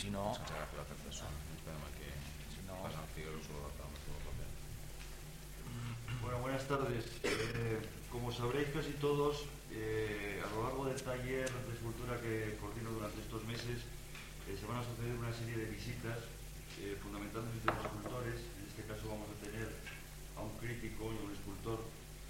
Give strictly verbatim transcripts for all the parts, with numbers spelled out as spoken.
Si no... sense agafar la tercera persona. Esperem que si no... Pasan Figueroa solo la tabla, todo el papel. Bueno, buenas tardes. Eh, como sabréis casi todos, eh, a lo largo del taller de escultura que coordino durante estos meses, eh, se van a suceder una serie de visitas, eh, fundamentalmente de escultores. En este caso vamos a tener a un crítico y a un escultor.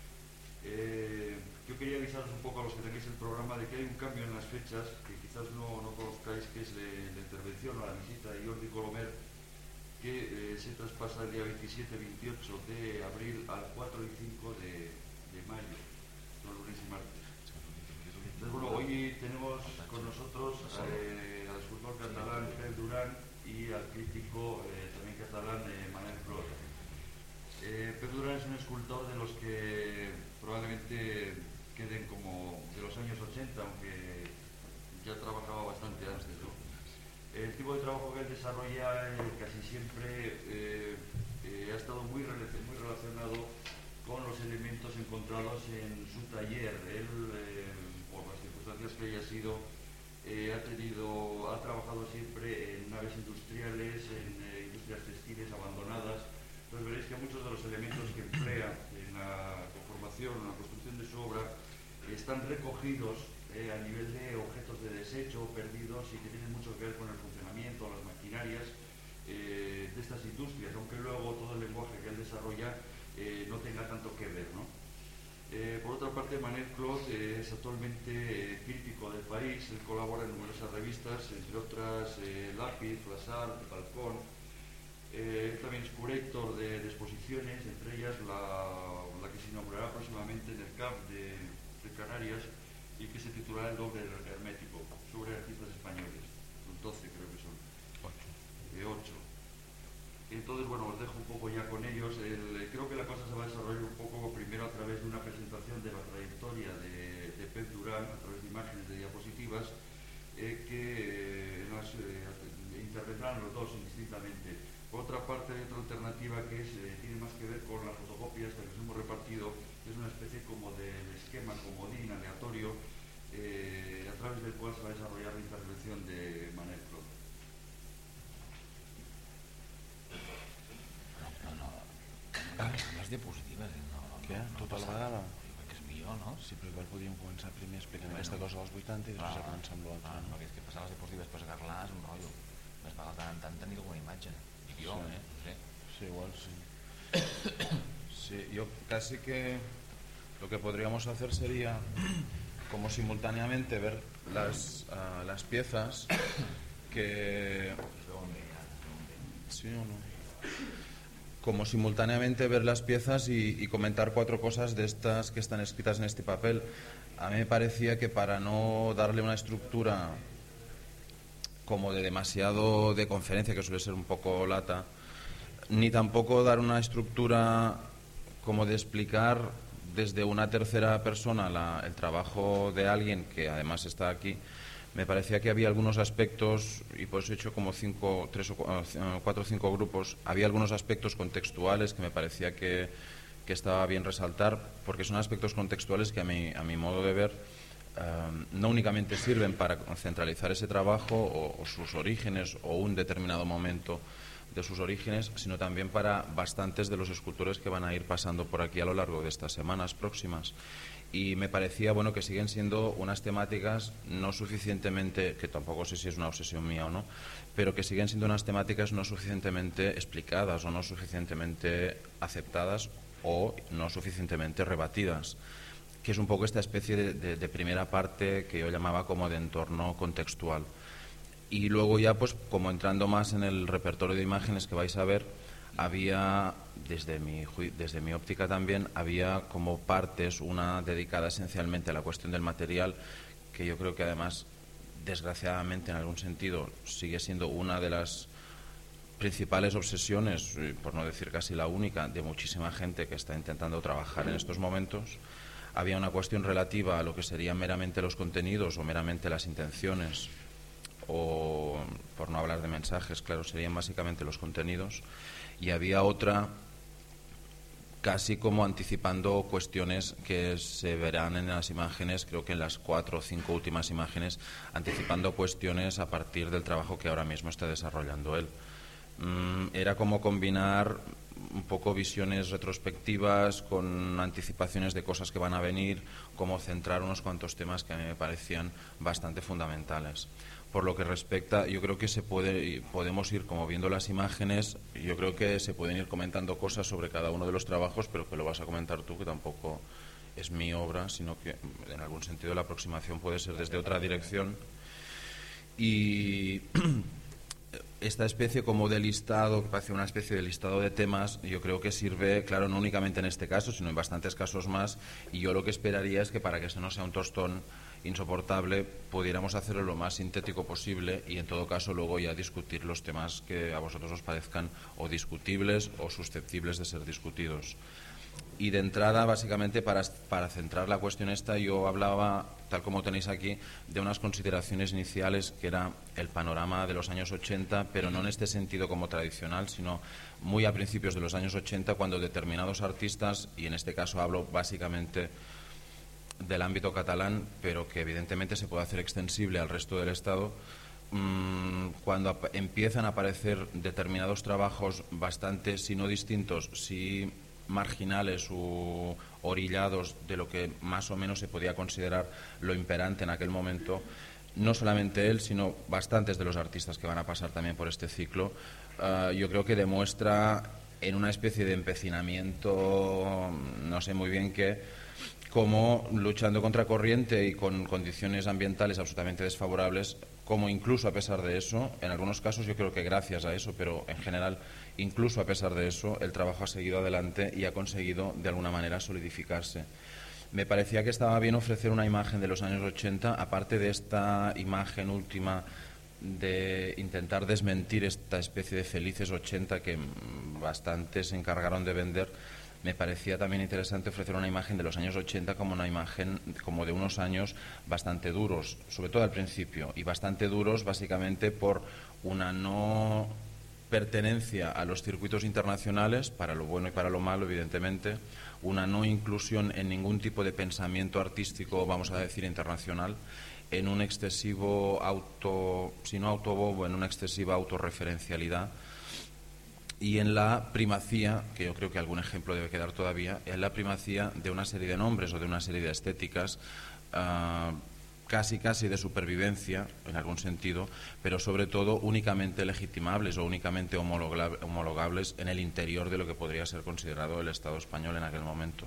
Eh, yo quería avisaros un poco a los que tengáis el programa de que hay un cambio en las fechas, que quizás no, no conozcáis, que es de, la intervención o la visita de Jordi Colomer, que eh, se traspasa el día veintisiete veintiocho de abril al cuatro y cinco de, de mayo, los lunes y martes. Entonces, bueno, hoy tenemos con nosotros eh, al escultor catalán Pep Duran y al crítico eh, también catalán eh, Manel Clot. Eh, Pep Duran es un escultor de los que probablemente queden como de los años ochenta, aunque ya trabajaba bastante antes, ¿no? El tipo de trabajo que él desarrolla eh, casi siempre eh, eh, ha estado muy, muy relacionado con los elementos encontrados en su taller. Él, eh, por las circunstancias que haya sido, eh, ha tenido, ha trabajado siempre en naves industriales, en eh, industrias textiles abandonadas. Entonces veréis que muchos de los elementos que emplea en la conformación, en la construcción de su obra, eh, están recogidos Eh, a nivel de objetos de desecho perdidos y que tienen mucho que ver con el funcionamiento, las maquinarias eh, de estas industrias, aunque luego todo el lenguaje que él desarrolla eh, no tenga tanto que ver, ¿no? Eh, por otra parte, Manel Clot eh, es actualmente eh, crítico del país. Él colabora en numerosas revistas, entre otras eh, Lápiz, Flasar, Balcón. Eh, él también es curator de, de exposiciones, entre ellas la, la que se inaugurará próximamente en el C A F de, de Canarias, y que se titulará El doble hermético, sobre artistas españoles. doce creo que son. ocho. Eh, ocho. Entonces, bueno, os dejo un poco ya con ellos. El, creo que la cosa se va a desarrollar un poco primero a través de una presentación de la trayectoria de, de Pep Duran, a través de imágenes de diapositivas, eh, que eh, las, eh, intervendrán los dos indistintamente. Por otra parte, hay otra alternativa que es, eh, tiene más que ver con las fotocopias que nos hemos repartido, que es una especie como de, de esquema comodín aleatorio, eh, a través del cual se va a desarrollar la intervención de Manel Clot. No, no, no. Les diapositives, no, no. Què? No, Tota no la vegada? Jo crec que és millor, no? Sí, però igual podríem començar primer explicant Bueno, aquesta cosa dels vuitanta i després clar, ja començar amb l'altra, clar, no? perquè és que passar les diapositives després a Carlà és un rotllo. Més val tant en tant tenir alguna imatge. Dic jo, Sí. eh? No sé. Sí, igual sí. Sí, yo casi que lo que podríamos hacer sería como simultáneamente ver las, uh, las piezas que... ¿Sí o no? Como simultáneamente ver las piezas y, y comentar cuatro cosas de estas que están escritas en este papel. A mí me parecía que para no darle una estructura como de demasiado de conferencia, que suele ser un poco lata, ni tampoco dar una estructura como de explicar desde una tercera persona la, el trabajo de alguien que además está aquí. Me parecía que había algunos aspectos, y por eso he hecho como cinco, tres o cuatro o cinco grupos, había algunos aspectos contextuales que me parecía que, que estaba bien resaltar, porque son aspectos contextuales que a mi, a mi modo de ver eh, no únicamente sirven para centralizar ese trabajo o, o sus orígenes o un determinado momento de sus orígenes, sino también para bastantes de los escultores que van a ir pasando por aquí a lo largo de estas semanas próximas. Y me parecía bueno que siguen siendo unas temáticas no suficientemente, que tampoco sé si es una obsesión mía o no, pero que siguen siendo unas temáticas no suficientemente explicadas o no suficientemente aceptadas o no suficientemente rebatidas, que es un poco esta especie de, de, de primera parte que yo llamaba como de entorno contextual. Y luego ya, pues como entrando más en el repertorio de imágenes que vais a ver, había, desde mi, desde mi óptica también, había como partes, una dedicada esencialmente a la cuestión del material, que yo creo que además, desgraciadamente en algún sentido, sigue siendo una de las principales obsesiones, por no decir casi la única, de muchísima gente que está intentando trabajar en estos momentos. Había una cuestión relativa a lo que serían meramente los contenidos o meramente las intenciones, o por no hablar de mensajes, claro, serían básicamente los contenidos, y había otra casi como anticipando cuestiones que se verán en las imágenes, creo que en las cuatro o cinco últimas imágenes, anticipando cuestiones a partir del trabajo que ahora mismo está desarrollando él. Mm, era como combinar un poco visiones retrospectivas con anticipaciones de cosas que van a venir, como centrar unos cuantos temas que a mí me parecían bastante fundamentales. Por lo que respecta, yo creo que se puede, podemos ir como viendo las imágenes, yo creo que se pueden ir comentando cosas sobre cada uno de los trabajos, pero que lo vas a comentar tú, que tampoco es mi obra, sino que en algún sentido la aproximación puede ser desde otra dirección. Y esta especie como de listado, que parece una especie de listado de temas, yo creo que sirve, claro, no únicamente en este caso, sino en bastantes casos más, y yo lo que esperaría es que para que eso no sea un tostón insoportable, pudiéramos hacerlo lo más sintético posible y en todo caso luego ya discutir los temas que a vosotros os parezcan o discutibles o susceptibles de ser discutidos. Y de entrada, básicamente, para, para centrar la cuestión esta, yo hablaba, tal como tenéis aquí, de unas consideraciones iniciales que era el panorama de los años ochenta, pero no en este sentido como tradicional, sino muy a principios de los años ochenta, cuando determinados artistas, y en este caso hablo básicamente del ámbito catalán, pero que evidentemente se puede hacer extensible al resto del Estado, mmm, cuando empiezan a aparecer determinados trabajos bastante, si no distintos, si marginales o orillados de lo que más o menos se podía considerar lo imperante en aquel momento, no solamente él, sino bastantes de los artistas que van a pasar también por este ciclo, uh, yo creo que demuestra en una especie de empecinamiento, no sé muy bien qué, como luchando contra corriente y con condiciones ambientales absolutamente desfavorables, como incluso a pesar de eso, en algunos casos yo creo que gracias a eso, pero en general incluso a pesar de eso, el trabajo ha seguido adelante y ha conseguido de alguna manera solidificarse. Me parecía que estaba bien ofrecer una imagen de los años ochenta, aparte de esta imagen última de intentar desmentir esta especie de felices ochenta que bastantes se encargaron de vender. Me parecía también interesante ofrecer una imagen de los años ochenta como una imagen como de unos años bastante duros, sobre todo al principio, y bastante duros básicamente por una no pertenencia a los circuitos internacionales, para lo bueno y para lo malo, evidentemente, una no inclusión en ningún tipo de pensamiento artístico, vamos a decir, internacional, en un excesivo auto, si no autobobo, en una excesiva autorreferencialidad, y en la primacía, que yo creo que algún ejemplo debe quedar todavía, en la primacía de una serie de nombres o de una serie de estéticas uh, casi casi de supervivencia, en algún sentido, pero sobre todo únicamente legitimables o únicamente homologables en el interior de lo que podría ser considerado el Estado español en aquel momento.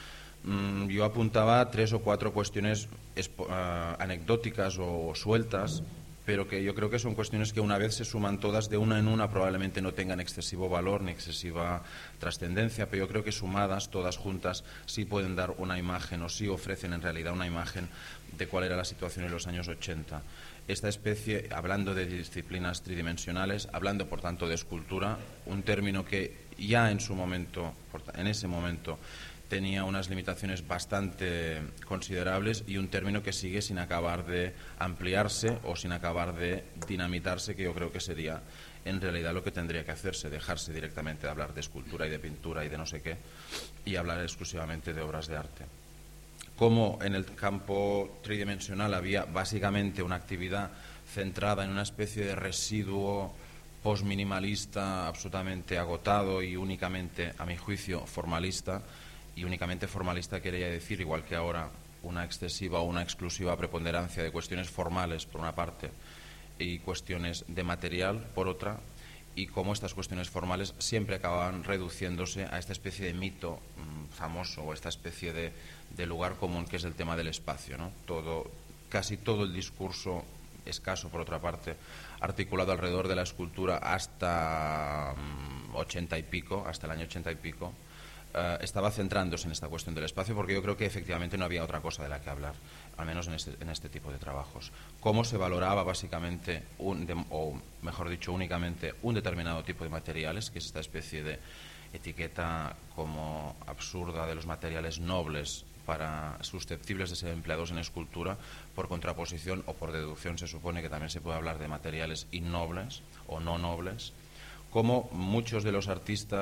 Mm, yo apuntaba tres o cuatro cuestiones uh, anecdóticas o sueltas, pero que yo creo que son cuestiones que una vez se suman todas, de una en una probablemente no tengan excesivo valor ni excesiva trascendencia, pero yo creo que sumadas, todas juntas, sí pueden dar una imagen o sí ofrecen en realidad una imagen de cuál era la situación en los años ochenta. Esta especie, hablando de disciplinas tridimensionales, hablando por tanto de escultura, un término que ya en su momento, en ese momento, tenía unas limitaciones bastante considerables y un término que sigue sin acabar de ampliarse o sin acabar de dinamitarse, que yo creo que sería en realidad lo que tendría que hacerse, dejarse directamente de hablar de escultura y de pintura y de no sé qué y hablar exclusivamente de obras de arte. Como en el campo tridimensional había básicamente una actividad centrada en una especie de residuo postminimalista absolutamente agotado y únicamente, a mi juicio, formalista, y únicamente formalista quería decir, igual que ahora, una excesiva o una exclusiva preponderancia de cuestiones formales por una parte y cuestiones de material por otra, y cómo estas cuestiones formales siempre acababan reduciéndose a esta especie de mito mmm, famoso o esta especie de, de lugar común que es el tema del espacio, ¿no? Todo, casi todo el discurso escaso por otra parte articulado alrededor de la escultura hasta mmm, ochenta y pico, hasta el año ochenta y pico, Uh, estaba centrándose en esta cuestión del espacio, porque yo creo que efectivamente no había otra cosa de la que hablar, al menos en este, en este tipo de trabajos. Cómo se valoraba básicamente, un, de, o mejor dicho, únicamente un determinado tipo de materiales, que es esta especie de etiqueta como absurda de los materiales nobles para susceptibles de ser empleados en escultura, por contraposición o por deducción se supone que también se puede hablar de materiales innobles o no nobles. Cómo muchos de los artistas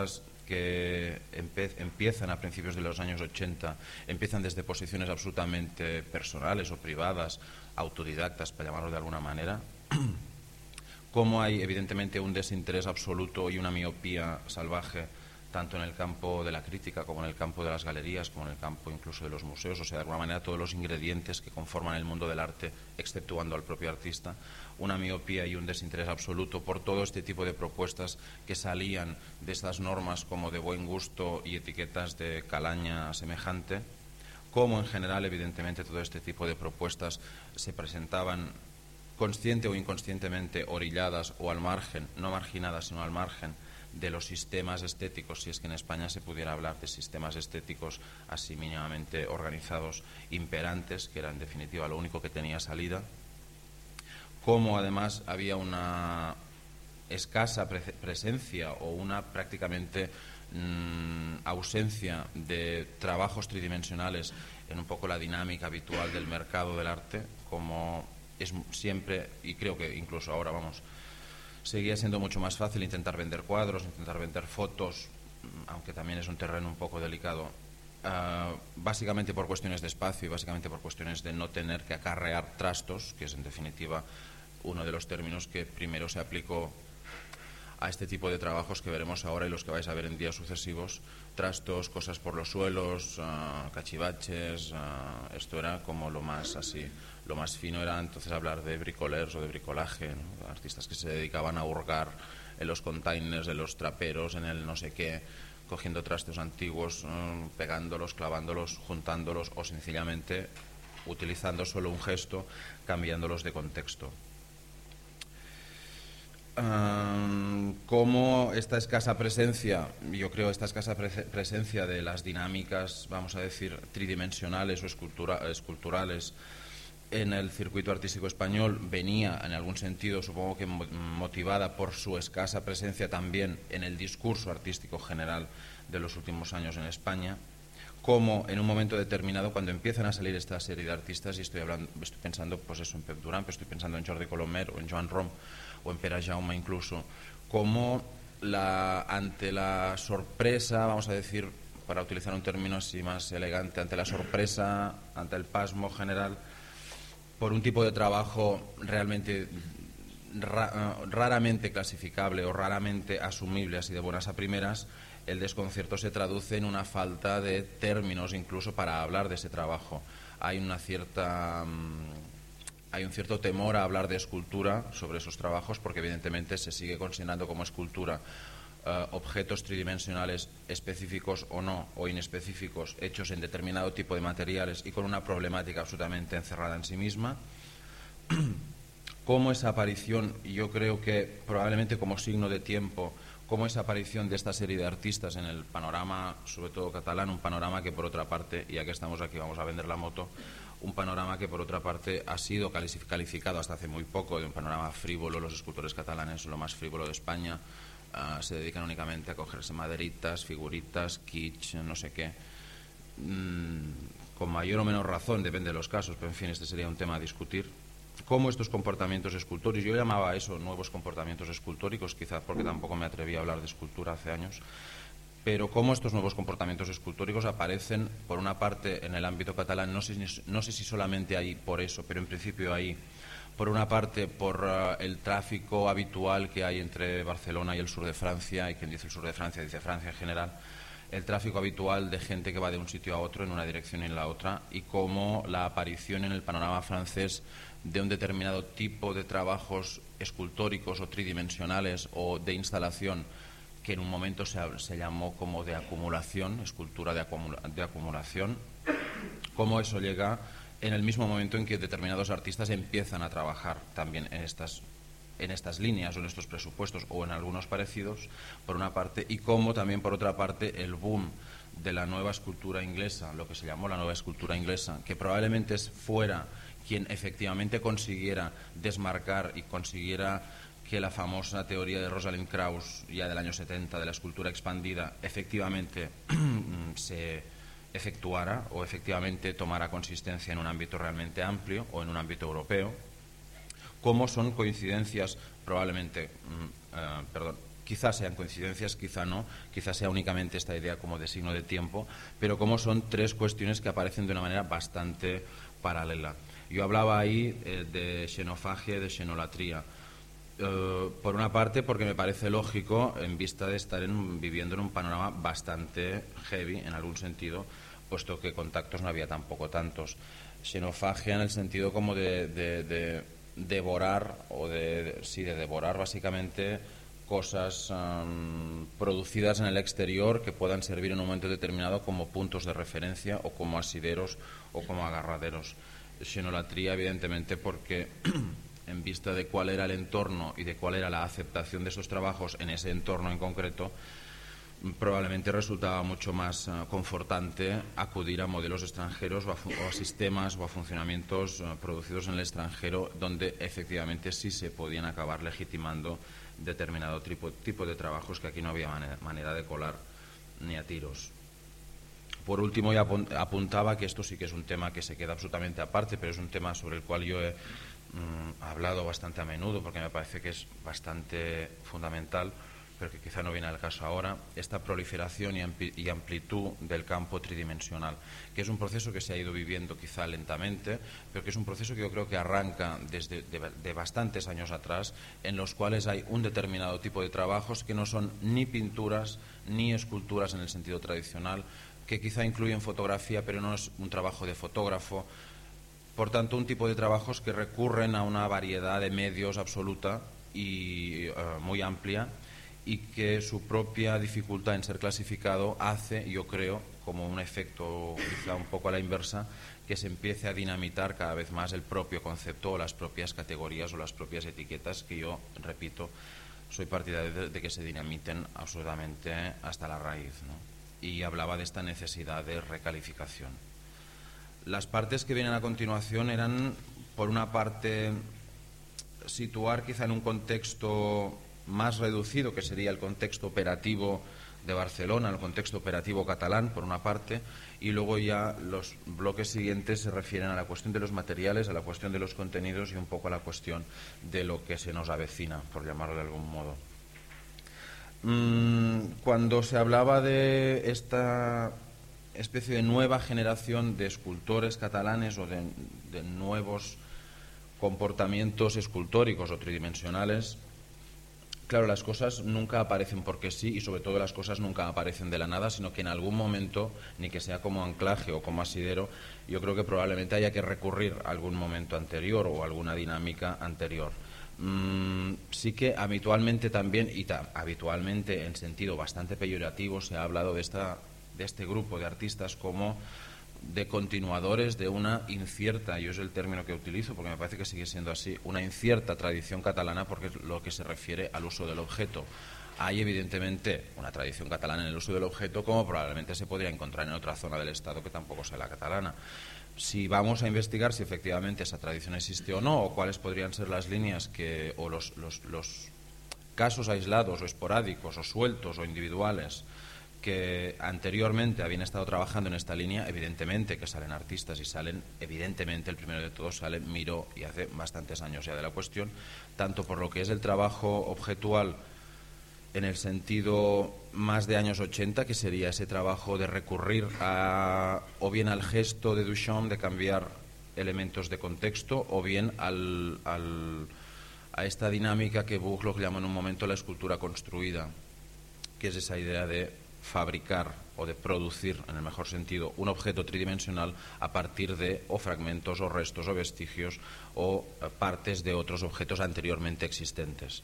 que empe empiezan a principios de los años ochenta, empiezan desde posiciones absolutamente personales o privadas, autodidactas, para llamarlo de alguna manera, cómo hay evidentemente un desinterés absoluto y una miopía salvaje tanto en el campo de la crítica como en el campo de las galerías, como en el campo incluso de los museos, o sea, de alguna manera todos los ingredientes que conforman el mundo del arte, exceptuando al propio artista, una miopía y un desinterés absoluto por todo este tipo de propuestas que salían de estas normas como de buen gusto y etiquetas de calaña semejante, como en general evidentemente todo este tipo de propuestas se presentaban consciente o inconscientemente orilladas o al margen, no marginadas sino al margen de los sistemas estéticos, si es que en España se pudiera hablar de sistemas estéticos así mínimamente organizados, imperantes, que era en definitiva lo único que tenía salida, como además había una escasa pre presencia o una prácticamente mmm, ausencia de trabajos tridimensionales en un poco la dinámica habitual del mercado del arte, como es siempre, y creo que incluso ahora, vamos, seguía siendo mucho más fácil intentar vender cuadros, intentar vender fotos, aunque también es un terreno un poco delicado, uh, básicamente por cuestiones de espacio y básicamente por cuestiones de no tener que acarrear trastos, que es en definitiva uno de los términos que primero se aplicó a este tipo de trabajos que veremos ahora y los que vais a ver en días sucesivos, trastos, cosas por los suelos, uh, cachivaches, uh, esto era como lo más así. Lo más fino era entonces hablar de bricolers o de bricolaje, ¿no? Artistas que se dedicaban a hurgar en los containers de los traperos, en el no sé qué, cogiendo trastos antiguos, eh, pegándolos, clavándolos, juntándolos o sencillamente utilizando solo un gesto, cambiándolos de contexto. Um, como esta escasa presencia, yo creo esta escasa pre presencia de las dinámicas, vamos a decir, tridimensionales o escultura esculturales en el circuito artístico español venía en algún sentido, supongo que motivada por su escasa presencia también en el discurso artístico general de los últimos años en España, como en un momento determinado cuando empiezan a salir esta serie de artistas, y estoy hablando, estoy pensando pues eso en Pep Durán, pero estoy pensando en Jordi Colomer o en Joan Rom o en Pere Jaume incluso, como la, ante la sorpresa, vamos a decir, para utilizar un término así más elegante, ante la sorpresa, ante el pasmo general, por un tipo de trabajo realmente ra raramente clasificable o raramente asumible así de buenas a primeras, el desconcierto se traduce en una falta de términos incluso para hablar de ese trabajo. Hay una cierta hay un cierto temor a hablar de escultura sobre esos trabajos porque evidentemente se sigue considerando como escultura Uh, objetos tridimensionales específicos o no, o inespecíficos, hechos en determinado tipo de materiales y con una problemática absolutamente encerrada en sí misma. Como esa aparición, yo creo que probablemente como signo de tiempo, como esa aparición de esta serie de artistas en el panorama, sobre todo catalán, un panorama que por otra parte, y ya que estamos aquí vamos a vender la moto, un panorama que por otra parte ha sido calificado hasta hace muy poco de un panorama frívolo. Los escultores catalanes son lo más frívolo de España. Uh, se dedican únicamente a cogerse maderitas, figuritas, kitsch, no sé qué, mm, con mayor o menor razón, depende de los casos, pero en fin, este sería un tema a discutir. Cómo estos comportamientos escultóricos, yo llamaba a eso nuevos comportamientos escultóricos, quizás porque tampoco me atreví a hablar de escultura hace años, pero cómo estos nuevos comportamientos escultóricos aparecen, por una parte, en el ámbito catalán, no sé, no sé si solamente ahí por eso, pero en principio ahí, por una parte por uh, el tráfico habitual que hay entre Barcelona y el sur de Francia, y quien dice el sur de Francia dice Francia en general, el tráfico habitual de gente que va de un sitio a otro en una dirección y en la otra, y cómo la aparición en el panorama francés de un determinado tipo de trabajos escultóricos o tridimensionales o de instalación que en un momento se, se llamó como de acumulación, escultura de, acumula, de acumulación, cómo eso llega en el mismo momento en que determinados artistas empiezan a trabajar también en estas, en estas líneas o en estos presupuestos o en algunos parecidos, por una parte, y cómo también por otra parte el boom de la nueva escultura inglesa, lo que se llamó la nueva escultura inglesa, que probablemente fuera quien efectivamente consiguiera desmarcar y consiguiera que la famosa teoría de Rosalind Krauss, ya del año setenta, de la escultura expandida, efectivamente se efectuara o efectivamente tomara consistencia en un ámbito realmente amplio o en un ámbito europeo, como son coincidencias probablemente, mm, uh, perdón, quizás sean coincidencias, quizá no, quizás sea únicamente esta idea como de signo de tiempo, pero como son tres cuestiones que aparecen de una manera bastante paralela. Yo hablaba ahí eh, de xenofagia y de xenolatría. Uh, por una parte, porque me parece lógico en vista de estar en, viviendo en un panorama bastante heavy, en algún sentido, puesto que contactos no había tampoco tantos. Xenofagia en el sentido como de, de, de devorar, o de, de, sí, de devorar básicamente cosas um, producidas en el exterior que puedan servir en un momento determinado como puntos de referencia o como asideros o como agarraderos. Xenolatría, evidentemente, porque en vista de cuál era el entorno y de cuál era la aceptación de esos trabajos en ese entorno en concreto, probablemente resultaba mucho más uh, confortante acudir a modelos extranjeros o a, o a sistemas o a funcionamientos uh, producidos en el extranjero, donde efectivamente sí se podían acabar legitimando determinado tipo, tipo de trabajos que aquí no había manera, manera de colar ni a tiros. Por último, ya apuntaba que esto sí que es un tema que se queda absolutamente aparte, pero es un tema sobre el cual yo he mm, hablado bastante a menudo, porque me parece que es bastante fundamental, pero que quizá no viene al caso ahora, esta proliferación y amplitud del campo tridimensional, que es un proceso que se ha ido viviendo quizá lentamente, pero que es un proceso que yo creo que arranca desde de, de bastantes años atrás, en los cuales hay un determinado tipo de trabajos que no son ni pinturas ni esculturas en el sentido tradicional, que quizá incluyen fotografía, pero no es un trabajo de fotógrafo. Por tanto, un tipo de trabajos que recurren a una variedad de medios absoluta y uh, muy amplia, y que su propia dificultad en ser clasificado hace, yo creo, como un efecto quizá un poco a la inversa, que se empiece a dinamitar cada vez más el propio concepto o las propias categorías o las propias etiquetas, que yo, repito, soy partidario de, de que se dinamiten absolutamente hasta la raíz, ¿no? Y hablaba de esta necesidad de recalificación. Las partes que vienen a continuación eran, por una parte, situar quizá en un contexto más reducido, que sería el contexto operativo de Barcelona, el contexto operativo catalán, por una parte, y luego ya los bloques siguientes se refieren a la cuestión de los materiales, a la cuestión de los contenidos y un poco a la cuestión de lo que se nos avecina, por llamarlo de algún modo. Cuando se hablaba de esta especie de nueva generación de escultores catalanes o de, de nuevos comportamientos escultóricos o tridimensionales, claro, las cosas nunca aparecen porque sí, y sobre todo las cosas nunca aparecen de la nada, sino que en algún momento, ni que sea como anclaje o como asidero, yo creo que probablemente haya que recurrir a algún momento anterior o a alguna dinámica anterior. Mm, sí que habitualmente también, y ta, habitualmente en sentido bastante peyorativo, se ha hablado de, esta, de este grupo de artistas como de continuadores de una incierta, yo es el término que utilizo porque me parece que sigue siendo así, una incierta tradición catalana, porque es lo que se refiere al uso del objeto. Hay evidentemente una tradición catalana en el uso del objeto, como probablemente se podría encontrar en otra zona del Estado que tampoco sea la catalana. Si vamos a investigar si efectivamente esa tradición existe o no, o cuáles podrían ser las líneas que, o los, los, los casos aislados o esporádicos o sueltos o individuales que anteriormente habían estado trabajando en esta línea, evidentemente que salen artistas y salen, evidentemente el primero de todos sale Miró, y hace bastantes años ya de la cuestión, tanto por lo que es el trabajo objetual en el sentido más de años ochenta, que sería ese trabajo de recurrir a, o bien al gesto de Duchamp de cambiar elementos de contexto, o bien al, al, a esta dinámica que Buchloh llama en un momento la escultura construida, que es esa idea de fabricar o de producir, en el mejor sentido, un objeto tridimensional a partir de o fragmentos o restos o vestigios o partes de otros objetos anteriormente existentes.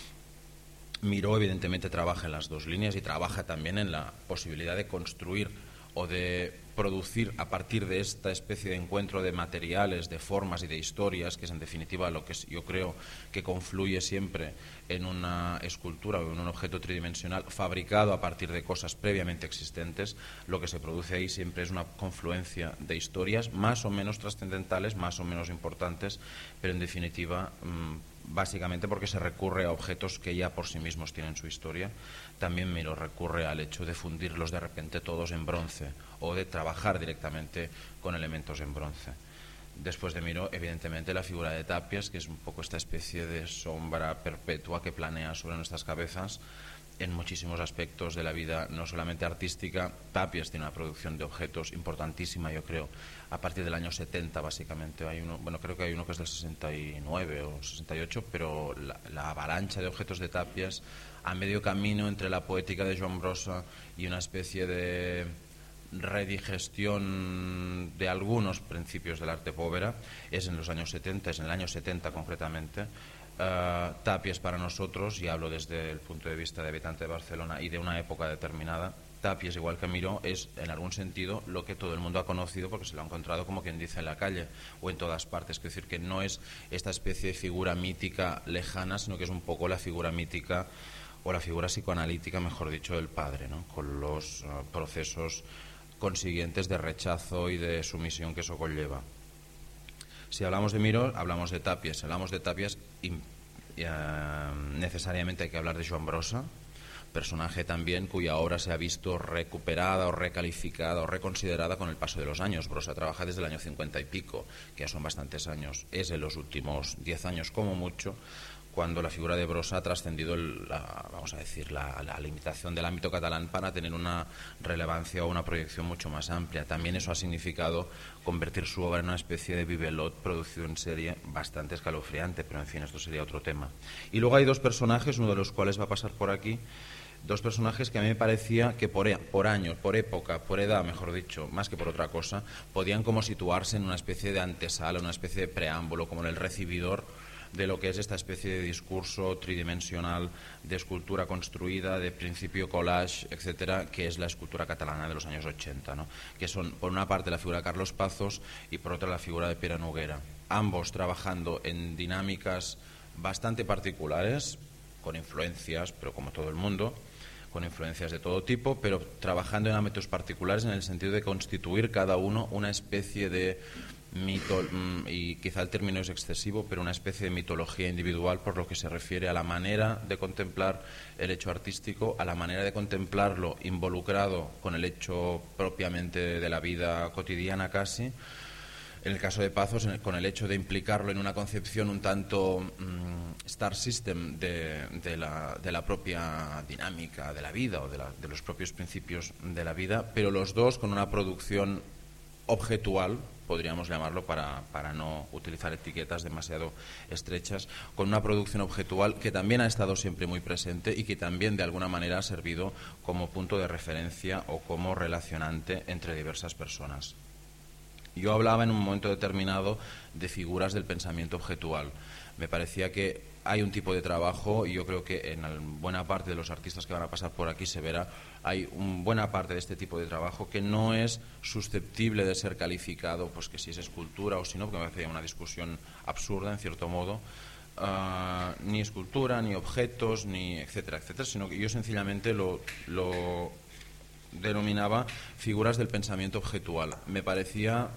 Miró evidentemente trabaja en las dos líneas y trabaja también en la posibilidad de construir o de producir a partir de esta especie de encuentro de materiales, de formas y de historias, que es en definitiva lo que yo creo que confluye siempre en una escultura o en un objeto tridimensional fabricado a partir de cosas previamente existentes. Lo que se produce ahí siempre es una confluencia de historias más o menos trascendentales, más o menos importantes, pero en definitiva básicamente porque se recurre a objetos que ya por sí mismos tienen su historia. También Miró recurre al hecho de fundirlos de repente todos en bronce o de trabajar directamente con elementos en bronce. Después de Miró, evidentemente, la figura de Tapies, que es un poco esta especie de sombra perpetua que planea sobre nuestras cabezas en muchísimos aspectos de la vida, no solamente artística. Tapies tiene una producción de objetos importantísima, yo creo, a partir del año setenta, básicamente. Hay uno, bueno, creo que hay uno que es del sesenta y nueve o sesenta y ocho, pero la, la avalancha de objetos de Tapies, a medio camino entre la poética de Joan Brossa y una especie de redigestión de algunos principios del arte povera, es en los años setenta, es en el año setenta concretamente. Uh, Tapies para nosotros, y hablo desde el punto de vista de habitante de Barcelona y de una época determinada, Tapies, igual que Miró, es en algún sentido lo que todo el mundo ha conocido porque se lo ha encontrado, como quien dice, en la calle o en todas partes. Es decir, que no es esta especie de figura mítica lejana, sino que es un poco la figura mítica o la figura psicoanalítica, mejor dicho, del padre, ¿no? Con los uh, procesos consiguientes de rechazo y de sumisión que eso conlleva. Si hablamos de Miró, hablamos de Tapies. Si hablamos de Tapies, y, eh, necesariamente hay que hablar de Joan Brossa, personaje también cuya obra se ha visto recuperada o recalificada o reconsiderada con el paso de los años. Brossa trabaja desde el año cincuenta y pico, que ya son bastantes años. Es en los últimos diez años, como mucho, cuando la figura de Brossa ha trascendido el, la, vamos a decir, la, la limitación del ámbito catalán para tener una relevancia o una proyección mucho más amplia. También eso ha significado convertir su obra en una especie de bibelot producido en serie bastante escalofriante, pero en fin, esto sería otro tema. Y luego hay dos personajes, uno de los cuales va a pasar por aquí, dos personajes que a mí me parecía que por, por años, por época, por edad, mejor dicho, más que por otra cosa, podían como situarse en una especie de antesala, una especie de preámbulo, como en el recibidor de lo que es esta especie de discurso tridimensional de escultura construida, de principio collage, etcétera, que es la escultura catalana de los años ochenta, ¿no? Que son, por una parte, la figura de Carlos Pazos y por otra la figura de Pere Noguera, ambos trabajando en dinámicas bastante particulares, con influencias, pero como todo el mundo, con influencias de todo tipo, pero trabajando en ámbitos particulares en el sentido de constituir cada uno una especie de mito, y quizá el término es excesivo, pero una especie de mitología individual por lo que se refiere a la manera de contemplar el hecho artístico, a la manera de contemplarlo involucrado con el hecho propiamente de la vida cotidiana casi. En el caso de Pazos, con el hecho de implicarlo en una concepción un tanto um, star system de, de, la, de la propia dinámica de la vida o de, la, de los propios principios de la vida, pero los dos con una producción objetual, podríamos llamarlo para, para no utilizar etiquetas demasiado estrechas, con una producción objetual que también ha estado siempre muy presente y que también de alguna manera ha servido como punto de referencia o como relacionante entre diversas personas. Yo hablaba en un momento determinado de figuras del pensamiento objetual. Me parecía que hay un tipo de trabajo, y yo creo que en buena parte de los artistas que van a pasar por aquí se verá, hay una buena parte de este tipo de trabajo que no es susceptible de ser calificado, pues que si es escultura o si no, porque me parece una discusión absurda en cierto modo, uh, ni escultura, ni objetos, ni etcétera, etcétera, sino que yo sencillamente lo, lo denominaba figuras del pensamiento objetual. Me parecía...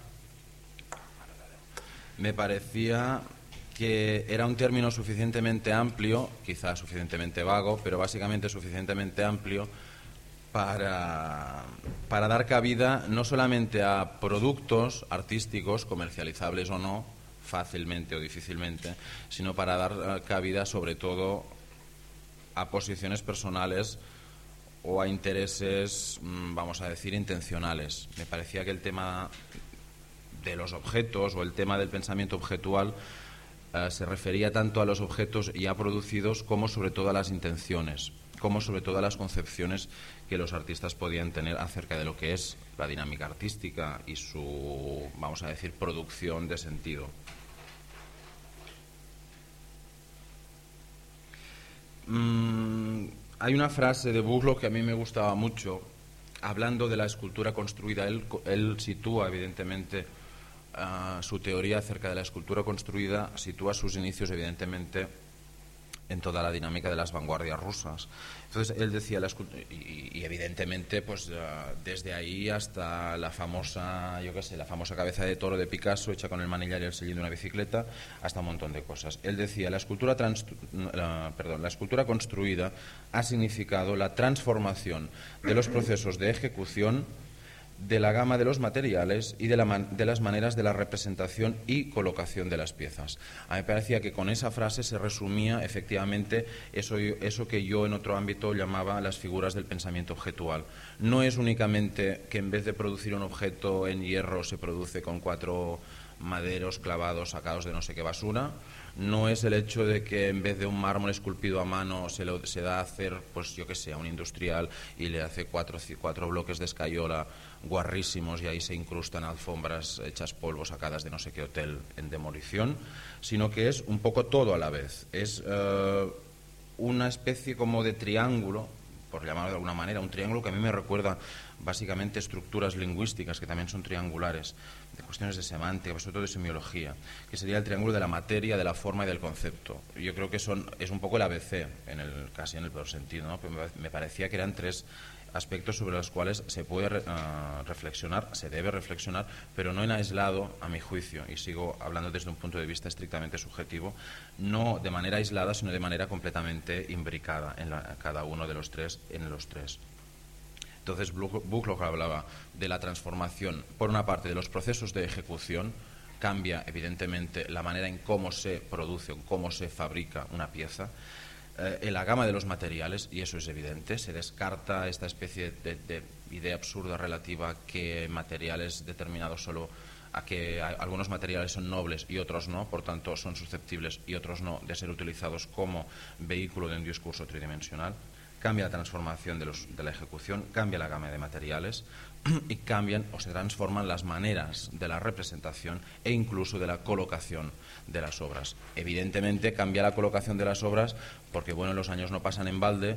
Me parecía que era un término suficientemente amplio, quizás suficientemente vago, pero básicamente suficientemente amplio para, para dar cabida no solamente a productos artísticos, comercializables o no, fácilmente o difícilmente, sino para dar cabida sobre todo a posiciones personales o a intereses, vamos a decir, intencionales. Me parecía que el tema de los objetos o el tema del pensamiento objetual eh, se refería tanto a los objetos ya producidos como sobre todo a las intenciones, como sobre todo a las concepciones que los artistas podían tener acerca de lo que es la dinámica artística y su, vamos a decir, producción de sentido. Mm, hay una frase de Burlo que a mí me gustaba mucho, hablando de la escultura construida. Él, él sitúa, evidentemente, Uh, su teoría acerca de la escultura construida, sitúa sus inicios evidentemente en toda la dinámica de las vanguardias rusas. Entonces él decía la y, y evidentemente pues uh, desde ahí hasta la famosa, yo qué sé, la famosa cabeza de toro de Picasso hecha con el manillar y el sellín de una bicicleta, hasta un montón de cosas. Él decía la escultura trans, uh, perdón, la escultura construida ha significado la transformación de los procesos de ejecución de la gama de los materiales y de, la man de las maneras de la representación y colocación de las piezas. A mí me parecía que con esa frase se resumía efectivamente eso, eso que yo en otro ámbito llamaba las figuras del pensamiento objetual. No es únicamente que en vez de producir un objeto en hierro se produce con cuatro maderos clavados sacados de no sé qué basura. No es el hecho de que en vez de un mármol esculpido a mano se, lo, se da a hacer, pues yo que sé, a un industrial y le hace cuatro, cuatro bloques de escayola guarrísimos y ahí se incrustan alfombras hechas polvo sacadas de no sé qué hotel en demolición, sino que es un poco todo a la vez. Es uh, una especie como de triángulo, por llamarlo de alguna manera, un triángulo que a mí me recuerda básicamente estructuras lingüísticas que también son triangulares, de cuestiones de semántica, sobre todo de semiología, que sería el triángulo de la materia, de la forma y del concepto. Yo creo que son, es un poco el A B C, en el, casi en el peor sentido, ¿no? Pero me parecía que eran tres aspectos sobre los cuales se puede uh, reflexionar, se debe reflexionar, pero no en aislado, a mi juicio, y sigo hablando desde un punto de vista estrictamente subjetivo, no de manera aislada, sino de manera completamente imbricada en la, cada uno de los tres, en los tres. Entonces, Buchloh hablaba de la transformación, por una parte, de los procesos de ejecución. Cambia, evidentemente, la manera en cómo se produce, en cómo se fabrica una pieza, eh, en la gama de los materiales, y eso es evidente. Se descarta esta especie de, de idea absurda relativa que materiales determinados solo a que algunos materiales son nobles y otros no, por tanto son susceptibles y otros no de ser utilizados como vehículo de un discurso tridimensional. Cambia la transformación de, los, de la ejecución, cambia la gama de materiales y cambian o se transforman las maneras de la representación e incluso de la colocación de las obras. Evidentemente cambia la colocación de las obras porque bueno, los años no pasan en balde,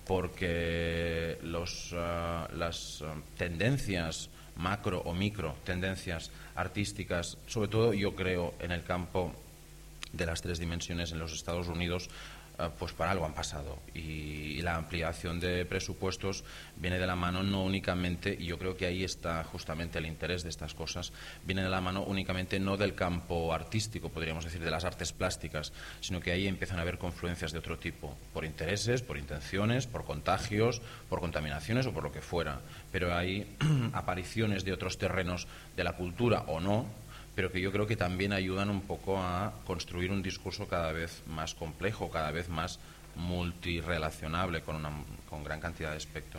porque los, uh, las uh, tendencias macro o micro, tendencias artísticas, sobre todo yo creo en el campo de las tres dimensiones en los Estados Unidos, pues para algo han pasado, y la ampliación de presupuestos viene de la mano no únicamente, y yo creo que ahí está justamente el interés de estas cosas, viene de la mano únicamente no del campo artístico, podríamos decir, de las artes plásticas, sino que ahí empiezan a haber confluencias de otro tipo, por intereses, por intenciones, por contagios, por contaminaciones o por lo que fuera, pero hay apariciones de otros terrenos de la cultura o no, pero que yo creo que también ayudan un poco a construir un discurso cada vez más complejo, cada vez más multirrelacionable con una con gran cantidad de aspectos.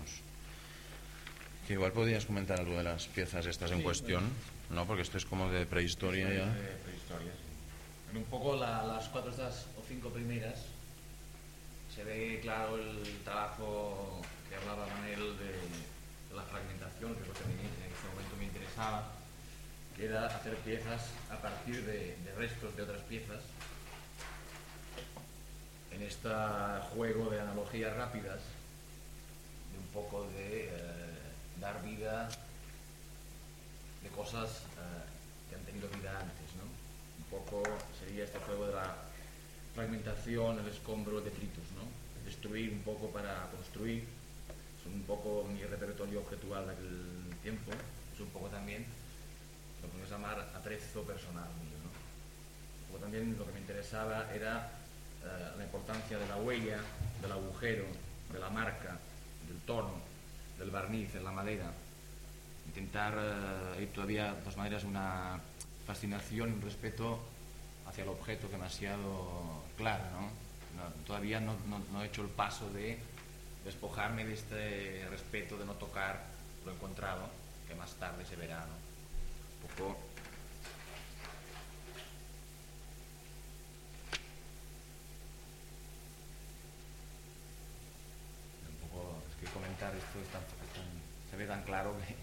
Que igual podrías comentar algo de las piezas estas en sí, cuestión, ¿no? Porque esto es como de prehistoria ya. De prehistoria, sí. En un poco la, las cuatro estas o cinco primeras se ve claro el trabajo que hablaba Manel de, de la fragmentación, que es lo que en ese momento me interesaba, que era hacer piezas a partir de, de restos de otras piezas en este juego de analogías rápidas, de un poco de eh, dar vida de cosas eh, que han tenido vida antes, ¿no? Un poco sería este juego de la fragmentación, el escombro, detritus, ¿no? Destruir un poco para construir, es un poco mi repertorio objetual de aquel tiempo, es un poco también lo podemos llamar aprecio personal mío, ¿no? Luego también lo que me interesaba era eh, la importancia de la huella, del agujero, de la marca, del tono, del barniz en la madera. Intentar eh, ir todavía de todas maneras una fascinación, un respeto hacia el objeto demasiado claro, ¿no? No, todavía no, no, no he hecho el paso de despojarme de este respeto de no tocar lo encontrado, que más tarde se verá, ¿no? Un poco un poco es que comentar esto es tan, es tan, se ve tan claro que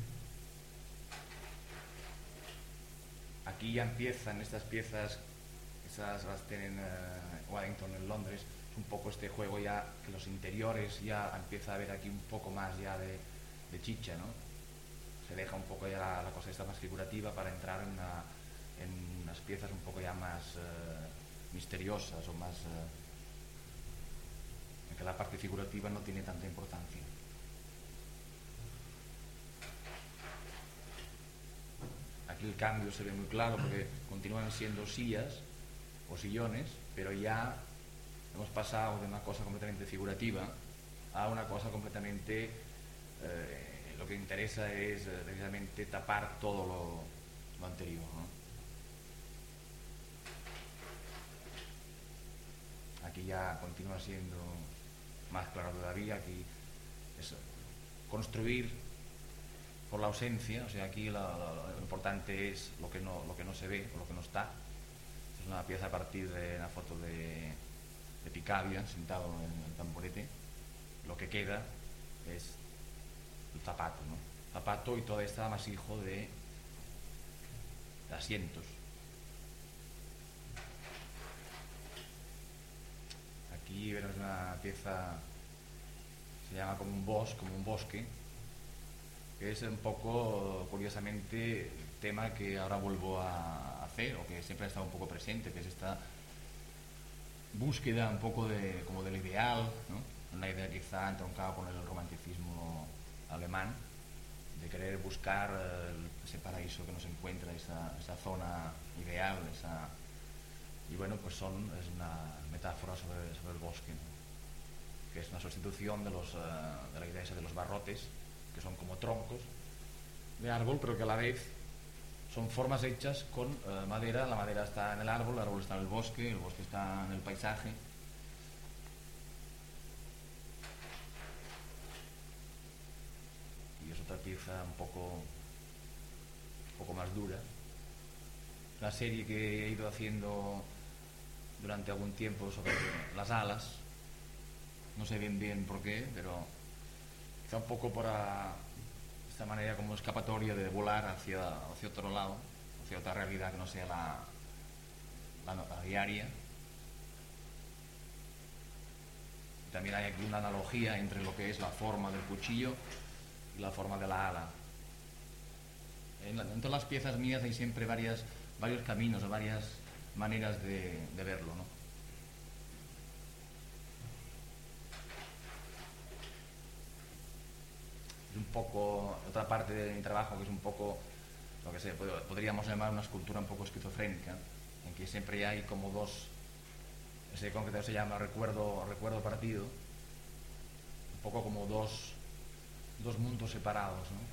aquí ya empiezan estas piezas, esas las tienen uh, Waddington en Londres, es un poco este juego ya que los interiores ya empieza a haber aquí un poco más ya de, de chicha, ¿no? Se deja un poco ya la, la cosa esta más figurativa para entrar en, una, en unas piezas un poco ya más uh, misteriosas o más uh, en que la parte figurativa no tiene tanta importancia. Aquí el cambio se ve muy claro porque continúan siendo sillas o sillones, pero ya hemos pasado de una cosa completamente figurativa a una cosa completamente eh, lo que interesa es eh, precisamente tapar todo lo, lo anterior, ¿no? Aquí ya continúa siendo más claro todavía. Aquí es construir por la ausencia, o sea, aquí la, la, lo importante es lo que no, lo que no se ve o lo que no está. Es una pieza a partir de una foto de, de Picabia sentado en el tamborete. Lo que queda es el zapato, ¿no? Zapato y todo este amasijo de, de asientos. Aquí vemos una pieza, se llama como un bosque, como un bosque, que es un poco, curiosamente, el tema que ahora vuelvo a hacer, o que siempre ha estado un poco presente, que es esta búsqueda un poco de, como del ideal, ¿no? Una idea quizá entroncada con el romanticismo alemán, de querer buscar eh, ese paraíso que nos encuentra, esa, esa zona ideal, esa... Y bueno, pues son, es una metáfora sobre, sobre el bosque, ¿no? Que es una sustitución de, los, uh, de la idea esa de los barrotes, que son como troncos de árbol, pero que a la vez son formas hechas con uh, madera. La madera está en el árbol, el árbol está en el bosque, el bosque está en el paisaje. Y es otra pieza un poco, un poco más dura. La serie que he ido haciendo durante algún tiempo sobre las alas, no sé bien bien por qué, pero quizá un poco para esta manera como escapatoria de volar hacia, hacia otro lado, hacia otra realidad que no sea la, la, la diaria. También hay aquí una analogía entre lo que es la forma del cuchillo y la forma de la ala. En, en todas las piezas mías hay siempre varias, varios caminos o varias maneras de, de verlo, ¿no? Es un poco otra parte de mi trabajo, que es un poco lo que sé, podríamos llamar una escultura un poco esquizofrénica, en que siempre hay como dos, ese concreto se llama recuerdo, recuerdo partido, un poco como dos, dos mundos separados, ¿no?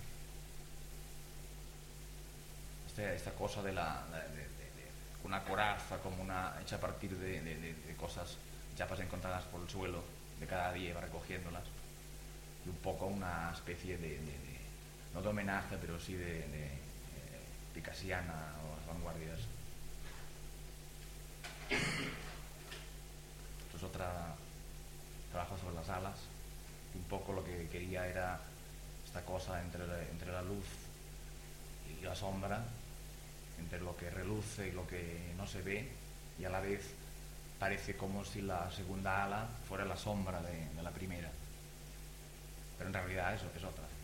Este, esta cosa de la de, de, de, una coraza como una hecha a partir de, de, de, de cosas chapas encontradas por el suelo de cada día, va recogiéndolas, y un poco una especie de, de, de no de homenaje, pero sí de, de eh, picasiana o las vanguardias. Esto es otra trabajo sobre las alas, y un poco lo que quería era esta cosa entre la, entre la luz y la sombra, entre lo que reluce y lo que no se ve, y a la vez parece como si la segunda ala fuera la sombra de, de la primera, pero en realidad eso es otra.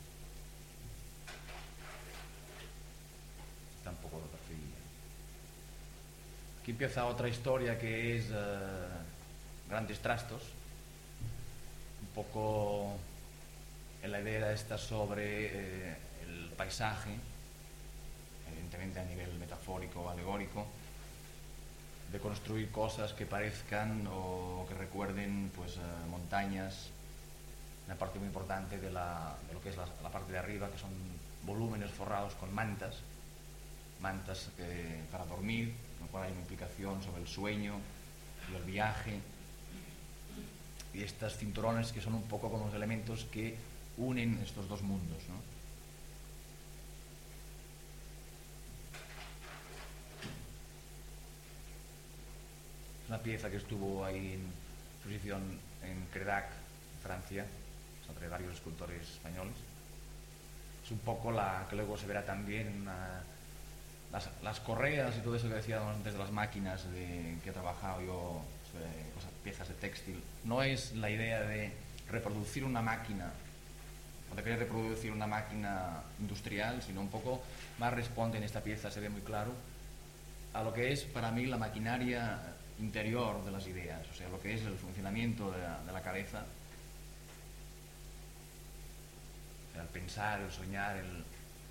Está un poco percibida. Aquí empieza otra historia que es uh, Grandes Trastos, un poco en la idea esta sobre eh, el paisaje, evidentemente a nivel metafórico o alegórico, de construir cosas que parezcan o que recuerden pues eh, montañas. Una parte muy importante de, la, de lo que es la, la parte de arriba, que son volúmenes forrados con mantas, mantas que, para dormir, con lo cual hay una implicación sobre el sueño y el viaje, y estas cinturones que son un poco como los elementos que unen estos dos mundos, ¿no? Una pieza que estuvo ahí en exposición en Credac, Francia, entre varios escultores españoles. Es un poco la que luego se verá también una, las, las correas y todo eso que decíamos antes de las máquinas de, que he trabajado yo, sobre cosas, piezas de textil. No es la idea de reproducir una máquina o de querer reproducir una máquina industrial, sino un poco más responde en esta pieza, se ve muy claro, a lo que es para mí la maquinaria interior de las ideas, o sea, lo que es el funcionamiento de la, de la cabeza, el pensar, el soñar, el...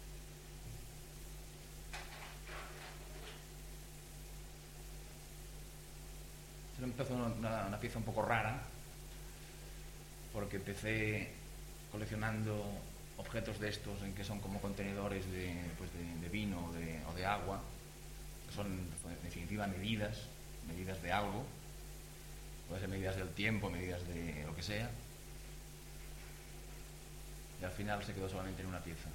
Se me empezó una, una, una pieza un poco rara, porque empecé coleccionando objetos de estos en que son como contenedores de, pues de, de vino o de, o de agua, que son en definitiva medidas, medidas de algo, puede ser medidas del tiempo, medidas de lo que sea, y al final se quedó solamente en una pieza.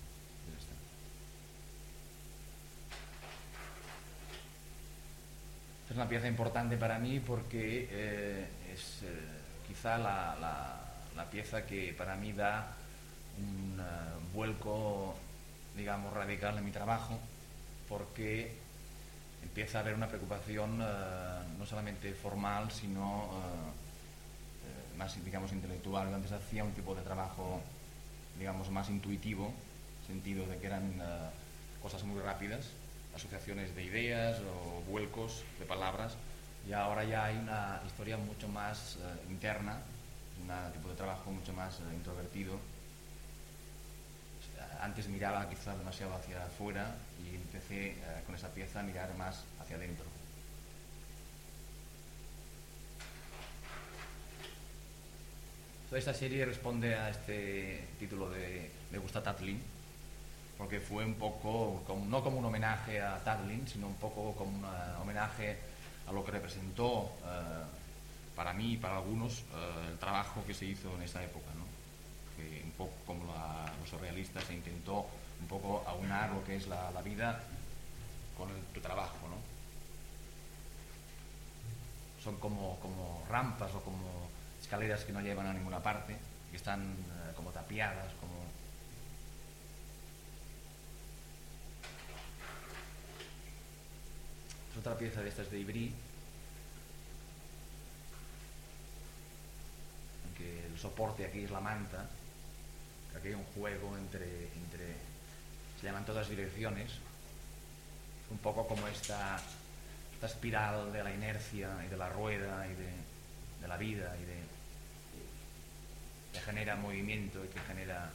Es una pieza importante para mí porque eh, es eh, quizá la, la, la pieza que para mí da un uh, vuelco, digamos, radical en mi trabajo, porque empieza a haber una preocupación uh, no solamente formal, sino uh, más, digamos, intelectual. Yo antes hacía un tipo de trabajo, digamos, más intuitivo, sentido de que eran uh, cosas muy rápidas, asociaciones de ideas o vuelcos de palabras, y ahora ya hay una historia mucho más uh, interna, un tipo de trabajo mucho más uh, introvertido. Antes miraba quizás demasiado hacia afuera y empecé uh, con esa pieza a mirar más hacia adentro. Toda esta serie responde a este título de Me gusta Tatlin, porque fue un poco, como, no como un homenaje a Tatlin, sino un poco como un homenaje a lo que representó uh, para mí y para algunos uh, el trabajo que se hizo en esa época, ¿no? Que un poco como la, los surrealistas se intentó un poco aunar lo que es la, la vida con el, tu trabajo, ¿no? Son como, como rampas o como escaleras que no llevan a ninguna parte, que están uh, como tapiadas, como... Es otra pieza de estas de Ivry, en que el soporte aquí es la manta, que aquí hay un juego entre, entre se llaman todas direcciones, un poco como esta, esta espiral de la inercia y de la rueda y de, de la vida y de que genera movimiento y que genera...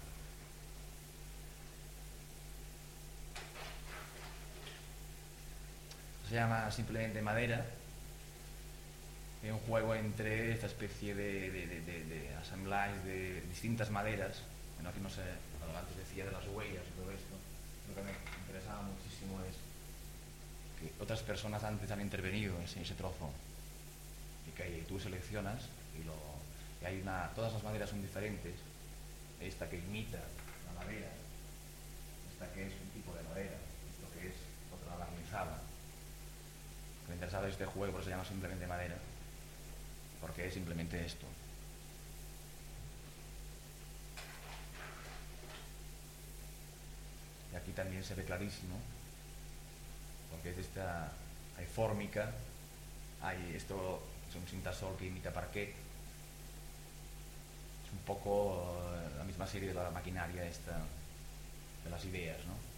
Se llama simplemente madera. Hay un juego entre esta especie de, de, de, de, de assemblajes de distintas maderas. Bueno, aquí no sé, antes decía de las huellas y todo esto. Lo que me interesaba muchísimo es que otras personas antes han intervenido en ese, ese trozo y que tú seleccionas y, lo, y hay una, todas las maderas son diferentes. Esta que imita la madera, esta que es un tipo de madera, esto que es otra barnizada. Lo interesado de este juego, por eso se llama simplemente madera, porque es simplemente esto. Y aquí también se ve clarísimo, porque es esta, hay fórmica, hay esto, es un cintasol que imita parquet, es un poco uh, la misma serie de la maquinaria esta, de las ideas, ¿no?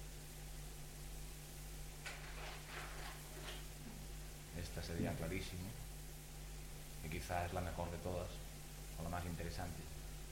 Esta sería clarísimo, que quizás es la mejor de todas, o la más interesante.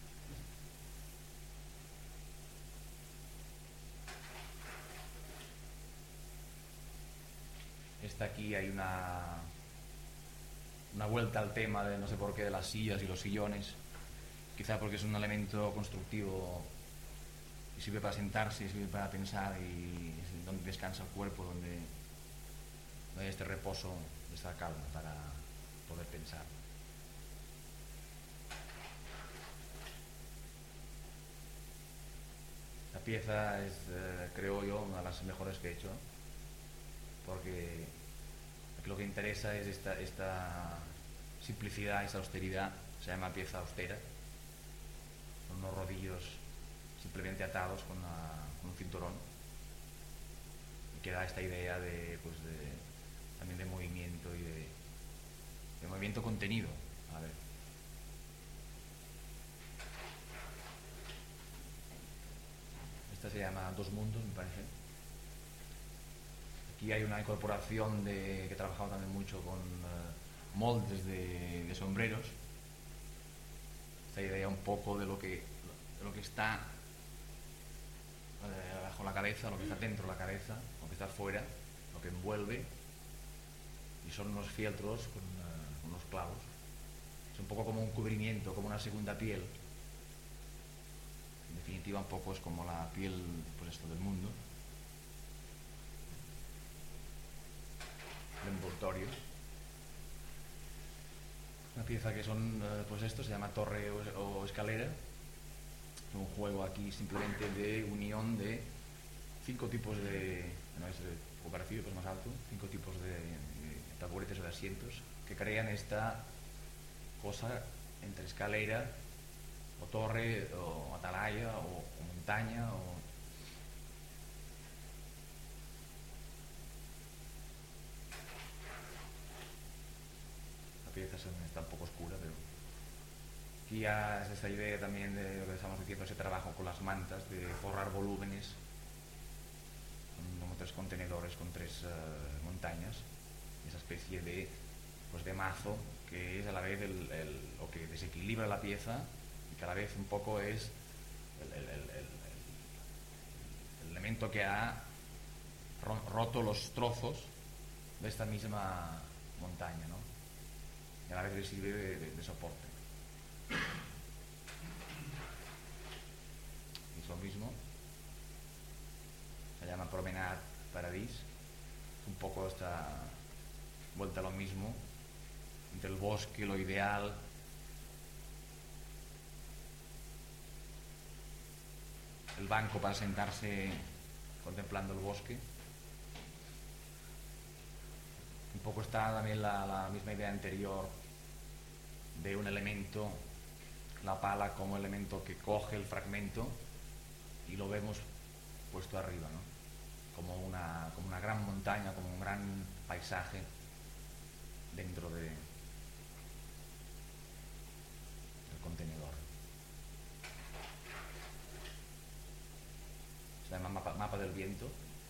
Esta aquí hay una, una vuelta al tema de no sé por qué de las sillas y los sillones, quizá porque es un elemento constructivo y sirve para sentarse, sirve para pensar y es donde descansa el cuerpo, donde no hay este reposo, esta calma para poder pensar. La pieza es, eh, creo yo, una de las mejores que he hecho, porque lo que interesa es esta, esta simplicidad, esta austeridad. Se llama pieza austera, con unos rodillos simplemente atados con, una, con un cinturón, y que da esta idea de, pues de, también de movimiento y de, de movimiento contenido. A ver. Esta se llama Dos Mundos, me parece. Aquí hay una incorporación de, que he trabajado también mucho con uh, moldes de, de sombreros. Esta idea un poco de lo que, de lo que está uh, bajo la cabeza, lo que está dentro de la cabeza, lo que está fuera, lo que envuelve. Y son unos fieltros con uh, unos clavos. Es un poco como un cubrimiento, como una segunda piel. En definitiva, un poco es como la piel, pues esto del mundo. El envoltorio. Una pieza que son, pues esto se llama torre o, o escalera. Es un juego aquí simplemente de unión de cinco tipos de, no es o parecido, pues más alto, cinco tipos de, de taburetes o de asientos que crean esta cosa entre escalera o torre o atalaya o, o montaña o la pieza está un poco oscura, pero aquí ya es esta idea también de lo que estamos diciendo, ese trabajo con las mantas de forrar volúmenes como tres contenedores con tres uh, montañas, esa especie de pues de mazo que es a la vez el, el, lo que desequilibra la pieza y que a la vez un poco es el, el, el, el, el elemento que ha roto los trozos de esta misma montaña, ¿no? Y a la vez le sirve de, de, de soporte. Es lo mismo, se llama Promenade Paradis, un poco esta vuelta a lo mismo, entre el bosque, lo ideal, el banco para sentarse contemplando el bosque. Un poco está también la, la misma idea anterior de un elemento, la pala como elemento que coge el fragmento y lo vemos puesto arriba, ¿no? Como una, como una gran montaña, como un gran paisaje dentro de, del contenedor. Se llama mapa, mapa del viento,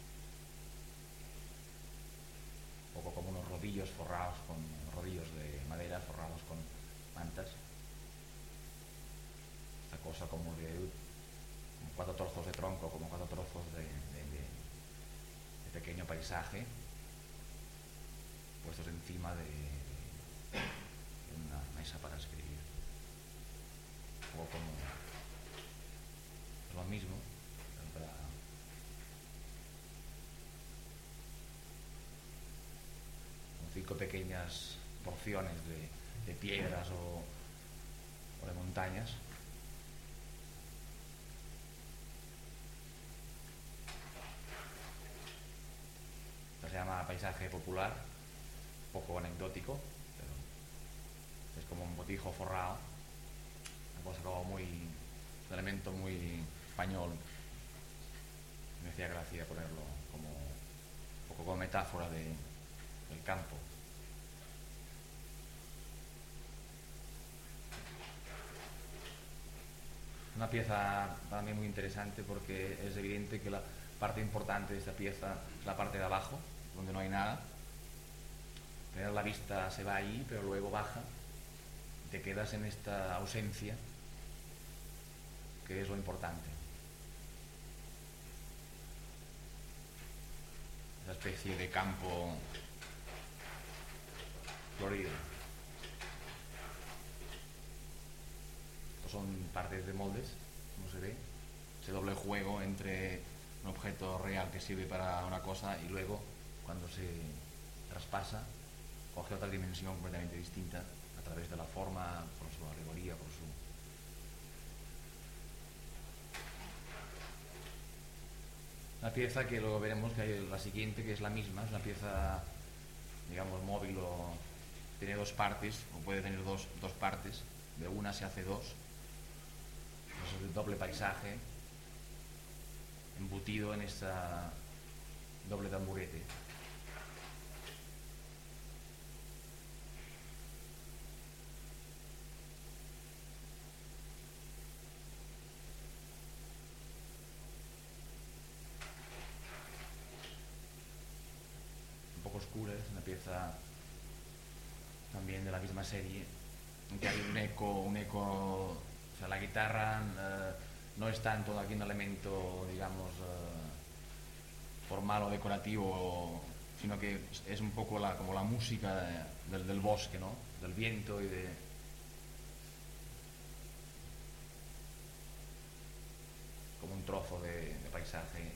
un poco como unos rodillos forrados con rodillos de madera forrados con mantas. Esta cosa como de como cuatro trozos de tronco, como cuatro trozos de, de, de, de pequeño paisaje puestos encima de, de, de una mesa para escribir. Un poco como es lo mismo, para con cinco pequeñas porciones de, de piedras o, o de montañas. Se llama paisaje popular, poco anecdótico, pero es como un botijo forrado, una cosa como muy, un elemento muy español. Me hacía gracia ponerlo como un poco como metáfora de, del campo. Una pieza para mí muy interesante porque es evidente que la parte importante de esta pieza es la parte de abajo, donde no hay nada. Primero la vista se va ahí, pero luego baja y te quedas en esta ausencia, que es lo importante. Esa especie de campo florido. Estos son partes de moldes, como se ve. Ese doble juego entre un objeto real que sirve para una cosa y luego, cuando se traspasa, coge otra dimensión completamente distinta a través de la forma, por su alegoría, por su... Una pieza que luego veremos que hay la siguiente, que es la misma, es una pieza, digamos, móvil o tiene dos partes, o puede tener dos, dos partes, de una se hace dos. Eso es el doble paisaje embutido en esta doble tamburete. Un poco oscura, es una pieza también de la misma serie, en que hay un eco, un eco, o sea, la guitarra eh, no es tanto aquí un elemento, digamos, eh, formal o decorativo, sino que es un poco la, como la música de, del, del bosque, ¿no? Del viento y de... como un trozo de, de paisaje.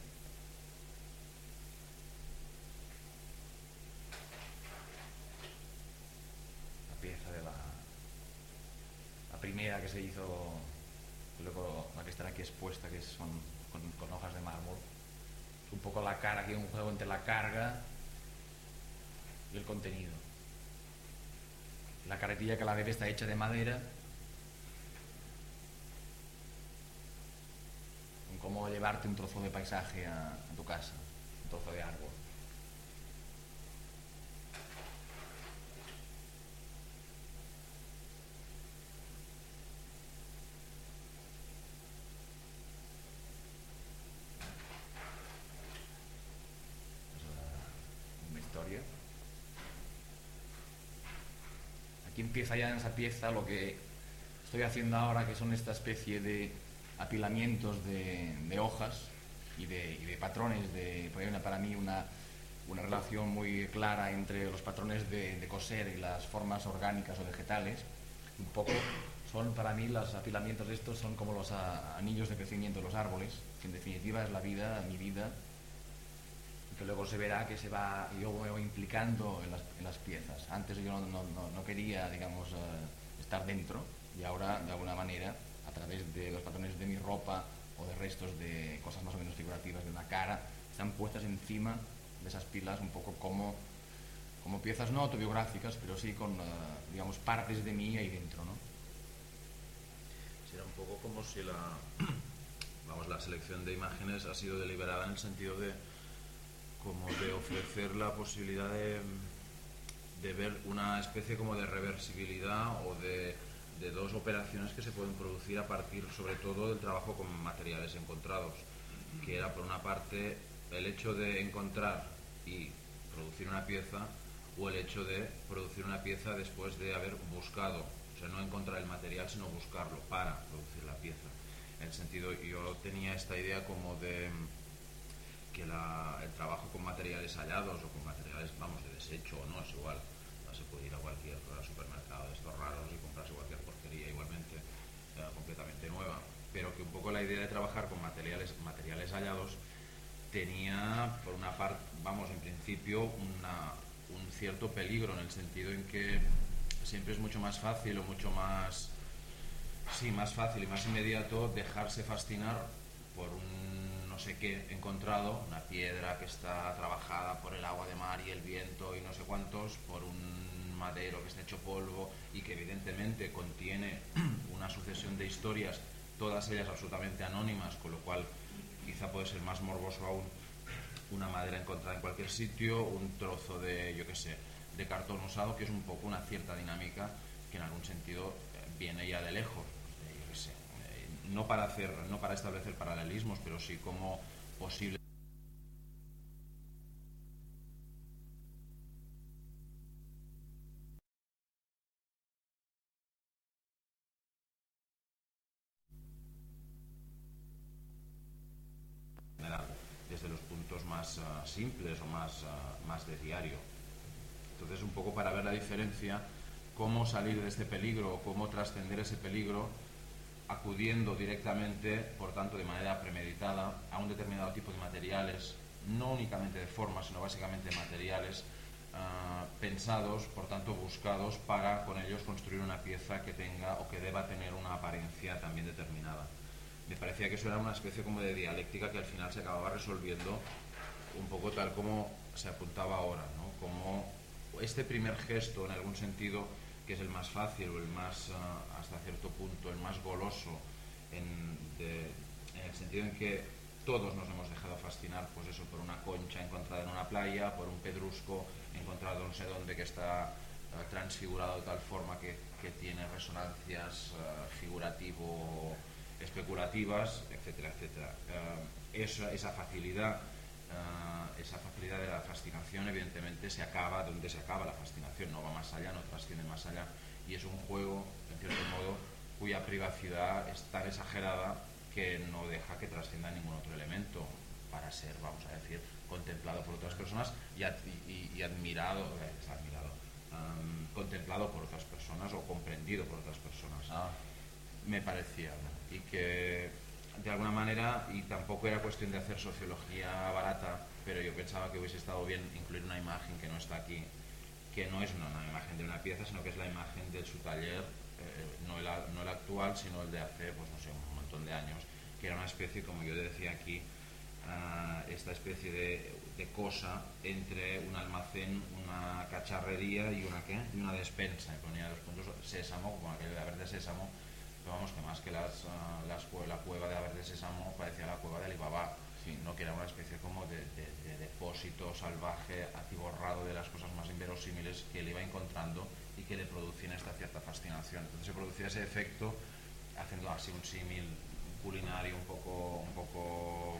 La pieza de la, la primera que se hizo, luego la que está aquí expuesta, que son con, con hojas de mármol. Es un poco la cara, que es un juego entre la carga y el contenido. La carretilla que la bebé está hecha de madera, con cómo llevarte un trozo de paisaje a, a tu casa, un trozo de árbol. Es una historia. Aquí empieza ya en esa pieza lo que estoy haciendo ahora, que son esta especie de apilamientos de, de hojas y de, y de patrones. De, hay una, para mí una, una relación muy clara entre los patrones de, de coser y las formas orgánicas o vegetales. Un poco son para mí los apilamientos de estos son como los a, anillos de crecimiento de los árboles, que en definitiva es la vida, mi vida, que luego se verá que se va, yo me voy implicando en las, en las piezas. Antes yo no, no, no, no quería, digamos, uh, estar dentro, y ahora, de alguna manera, a través de los patrones de mi ropa o de restos de cosas más o menos figurativas de una cara, están puestas encima de esas pilas un poco como, como piezas no autobiográficas, pero sí con, uh, digamos, partes de mí ahí dentro, ¿no? Será un poco como si la, vamos, la selección de imágenes ha sido deliberada en el sentido de como de ofrecer la posibilidad de, de ver una especie como de reversibilidad o de, de dos operaciones que se pueden producir a partir sobre todo del trabajo con materiales encontrados, que era por una parte el hecho de encontrar y producir una pieza, o el hecho de producir una pieza después de haber buscado, o sea, no encontrar el material sino buscarlo para producir la pieza. En el sentido, yo tenía esta idea como de que la, el trabajo con materiales hallados o con materiales, vamos, de desecho o no, es igual, no se puede ir a cualquier supermercado de estos raros y comprarse cualquier porquería igualmente eh, completamente nueva, pero que un poco la idea de trabajar con materiales, materiales hallados tenía, por una parte, vamos, en principio, una, un cierto peligro, en el sentido en que siempre es mucho más fácil o mucho más, sí, más fácil y más inmediato dejarse fascinar por un no sé qué encontrado, una piedra que está trabajada por el agua de mar y el viento y no sé cuántos, por un madero que está hecho polvo y que evidentemente contiene una sucesión de historias, todas ellas absolutamente anónimas, con lo cual quizá puede ser más morboso aún una madera encontrada en cualquier sitio, un trozo de, yo qué sé, de cartón usado, que es un poco una cierta dinámica que en algún sentido viene ya de lejos, yo qué sé, no para hacer, no para establecer paralelismos, pero sí como posible. Desde los puntos más uh, simples o más, uh, más de diario. Entonces, un poco para ver la diferencia, cómo salir de este peligro, cómo trascender ese peligro, acudiendo directamente, por tanto, de manera premeditada, a un determinado tipo de materiales, no únicamente de forma, sino básicamente de materiales uh, pensados, por tanto, buscados para con ellos construir una pieza que tenga o que deba tener una apariencia también determinada. Me parecía que eso era una especie como de dialéctica que al final se acababa resolviendo un poco tal como se apuntaba ahora, ¿no? Como este primer gesto, en algún sentido, que es el más fácil o el más, uh, hasta cierto punto, el más goloso, en, de, en el sentido en que todos nos hemos dejado fascinar, pues eso, por una concha encontrada en una playa, por un pedrusco encontrado no sé dónde que está uh, transfigurado de tal forma que, que tiene resonancias uh, figurativo especulativas, etcétera, etcétera. Uh, esa, esa facilidad, uh, esa facilidad de la fascinación, evidentemente, se acaba donde se acaba la fascinación, no va más allá, no trasciende más allá, y es un juego, en cierto modo, cuya privacidad es tan exagerada que no deja que trascienda ningún otro elemento para ser, vamos a decir, contemplado por otras personas y, ad, y, y admirado, eh, admirado um, contemplado por otras personas o comprendido por otras personas. Ah. Me parecía, ¿no? Y que de alguna manera, y tampoco era cuestión de hacer sociología barata, pero yo pensaba que hubiese estado bien incluir una imagen que no está aquí, que no es una, una imagen de una pieza, sino que es la imagen de su taller, eh, no, el, no el actual, sino el de hace, pues no sé, un montón de años, que era una especie, como yo decía aquí, uh, esta especie de, de cosa entre un almacén, una cacharrería y una, ¿qué? Y una despensa, y ponía los puntos sésamo, como aquello de haber de sésamo, pero vamos, que más que las, uh, las, la cueva de haber de sésamo parecía la cueva de Alibaba, sí, ¿no? Que era una especie como de, de, de depósito salvaje, atiborrado de las cosas más inverosímiles que él iba encontrando y que le producían esta cierta fascinación. Entonces se producía ese efecto, haciendo así un símil culinario un poco, un poco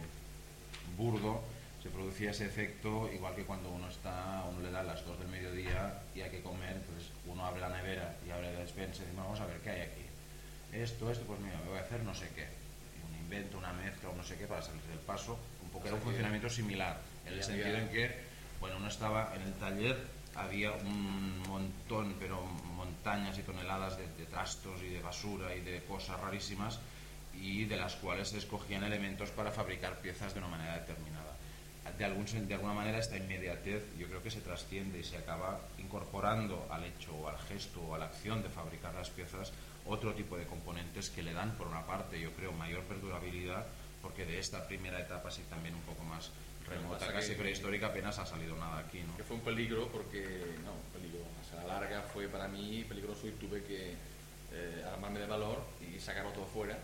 burdo, se producía ese efecto igual que cuando uno está, uno le da las dos del mediodía y hay que comer, entonces uno abre la nevera y abre la despensa y dice, vamos a ver qué hay aquí. Esto, esto, pues mira, me voy a hacer no sé qué, un invento, una mezcla o no sé qué para salir del paso, un poco era un funcionamiento similar, en el sentido en que, bueno, uno estaba en el taller, había un montón, pero montañas y toneladas de, de trastos y de basura y de cosas rarísimas, y de las cuales se escogían elementos para fabricar piezas de una manera determinada. De, algún, de alguna manera esta inmediatez yo creo que se trasciende y se acaba incorporando al hecho o al gesto o a la acción de fabricar las piezas otro tipo de componentes que le dan, por una parte, yo creo, mayor perdurabilidad, porque de esta primera etapa sí también un poco más remota, casi prehistórica, apenas ha salido nada aquí, ¿no? Que fue un peligro porque, no, un peligro, a la larga fue para mí peligroso y tuve que eh, armarme de valor y sacarlo todo fuera,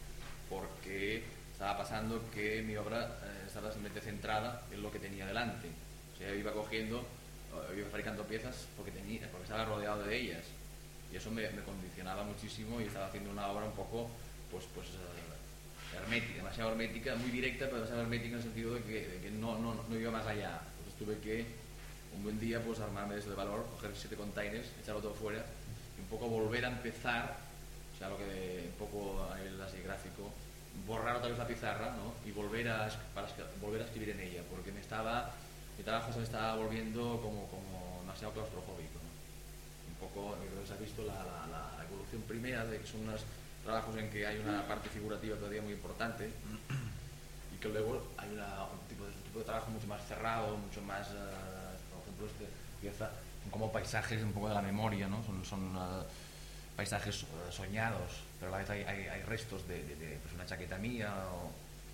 porque estaba pasando que mi obra eh, estaba simplemente centrada en lo que tenía delante. O sea, yo iba cogiendo, iba fabricando piezas porque, tenía, porque estaba rodeado de ellas. Y eso me, me condicionaba muchísimo y estaba haciendo una obra un poco, pues, pues uh, hermética, demasiado hermética, muy directa, pero demasiado hermética en el sentido de que, de que no, no, no iba más allá. Entonces tuve que, un buen día, pues armarme de eso de valor, coger siete containers, echarlo todo fuera y un poco volver a empezar, o sea, lo que un poco a nivel así gráfico, borrar otra vez la pizarra, ¿no? Y volver a, para, volver a escribir en ella, porque me estaba, mi trabajo se me estaba volviendo como, como demasiado claustrofóbico, ¿no? Un poco, creo que se ha visto la, la, la evolución primera, de que son unos trabajos en que hay una parte figurativa todavía muy importante y que luego hay una, un, tipo de, un tipo de trabajo mucho más cerrado, mucho más, uh, por ejemplo, este pieza, son como paisajes un poco de la memoria, ¿no? Son, son uh, paisajes uh, soñados, pero a la vez hay, hay, hay restos de, de, de pues una chaqueta mía. O...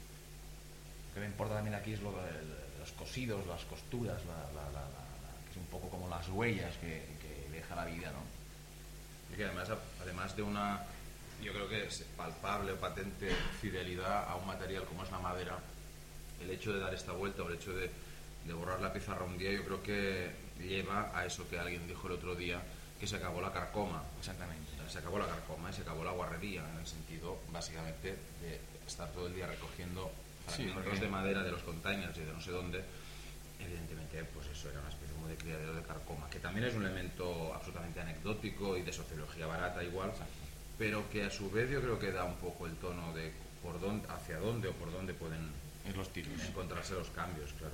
Lo que me importa también aquí es lo de, de los cosidos, las costuras, la, la, la, la, que es un poco como las huellas que, que deja la vida, ¿no? Y que además, además de una, yo creo que es palpable o patente fidelidad a un material como es la madera, el hecho de dar esta vuelta o el hecho de, de borrar la pizarra un día, yo creo que lleva a eso que alguien dijo el otro día, que se acabó la carcoma. Exactamente. Se acabó la carcoma y se acabó la guarrería, en el sentido, básicamente, de estar todo el día recogiendo fragmentos sí, de madera de los containers y de no sé dónde. Evidentemente, pues eso era una especie como de criadero de carcoma, que también es un elemento absolutamente anecdótico y de sociología barata igual, pero que a su vez yo creo que da un poco el tono de por dónde, hacia dónde o por dónde pueden es los tiros. encontrarse los cambios, claro.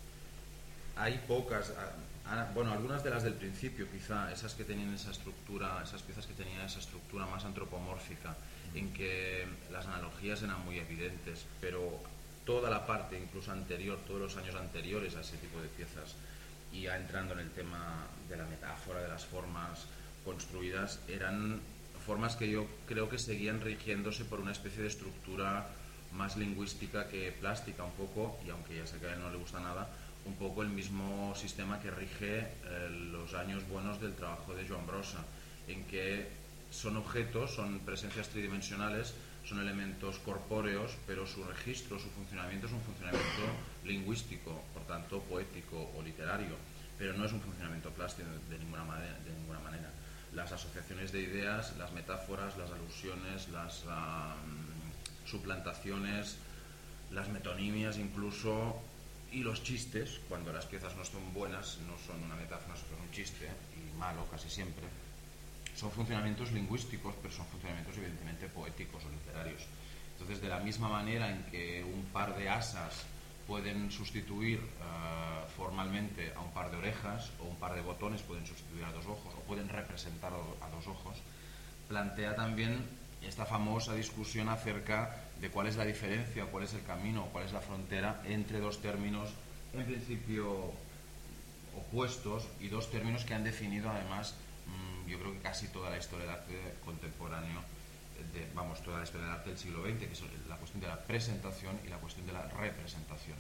Hay pocas, bueno, algunas de las del principio quizá, esas que tenían esa estructura, esas piezas que tenían esa estructura más antropomórfica, en que las analogías eran muy evidentes, pero toda la parte, incluso anterior, todos los años anteriores a ese tipo de piezas, y ya entrando en el tema de la metáfora, de las formas construidas, eran formas que yo creo que seguían rigiéndose por una especie de estructura más lingüística que plástica un poco, y aunque ya sé que a él no le gusta nada, un poco el mismo sistema que rige eh, los años buenos del trabajo de Joan Brossa, en que son objetos, son presencias tridimensionales, son elementos corpóreos, pero su registro, su funcionamiento es un funcionamiento lingüístico, por tanto poético o literario, pero no es un funcionamiento plástico de ninguna manera. De ninguna manera. Las asociaciones de ideas, las metáforas, las alusiones, las um, suplantaciones, las metonimias incluso, y los chistes, cuando las piezas no son buenas, no son una metáfora, son un chiste, y malo casi siempre, son funcionamientos lingüísticos, pero son funcionamientos evidentemente poéticos o literarios. Entonces, de la misma manera en que un par de asas pueden sustituir uh, formalmente a un par de orejas, o un par de botones pueden sustituir a dos ojos, o pueden representar a dos ojos, plantea también esta famosa discusión acerca de cuál es la diferencia, cuál es el camino, cuál es la frontera entre dos términos en principio opuestos y dos términos que han definido además mmm, yo creo que casi toda la historia del arte contemporáneo, de, vamos, toda la historia del arte del siglo veinte, que es la cuestión de la presentación y la cuestión de la representación.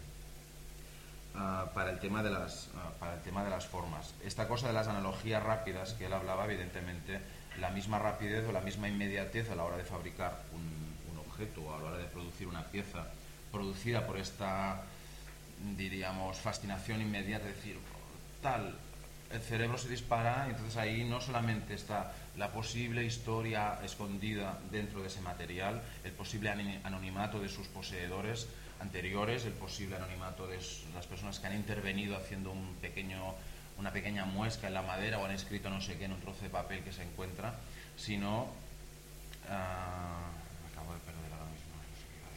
Uh, para el tema de las uh, para el tema de las formas, esta cosa de las analogías rápidas que él hablaba, evidentemente la misma rapidez o la misma inmediatez a la hora de fabricar un, un objeto o a la hora de producir una pieza producida por esta, diríamos, fascinación inmediata, es decir, tal, el cerebro se dispara y entonces ahí no solamente está la posible historia escondida dentro de ese material, el posible anonimato de sus poseedores anteriores, el posible anonimato de las personas que han intervenido haciendo un pequeño, una pequeña muesca en la madera o han escrito no sé qué en un trozo de papel que se encuentra, sino uh, acabo de perder ahora mismo, no sé qué iba a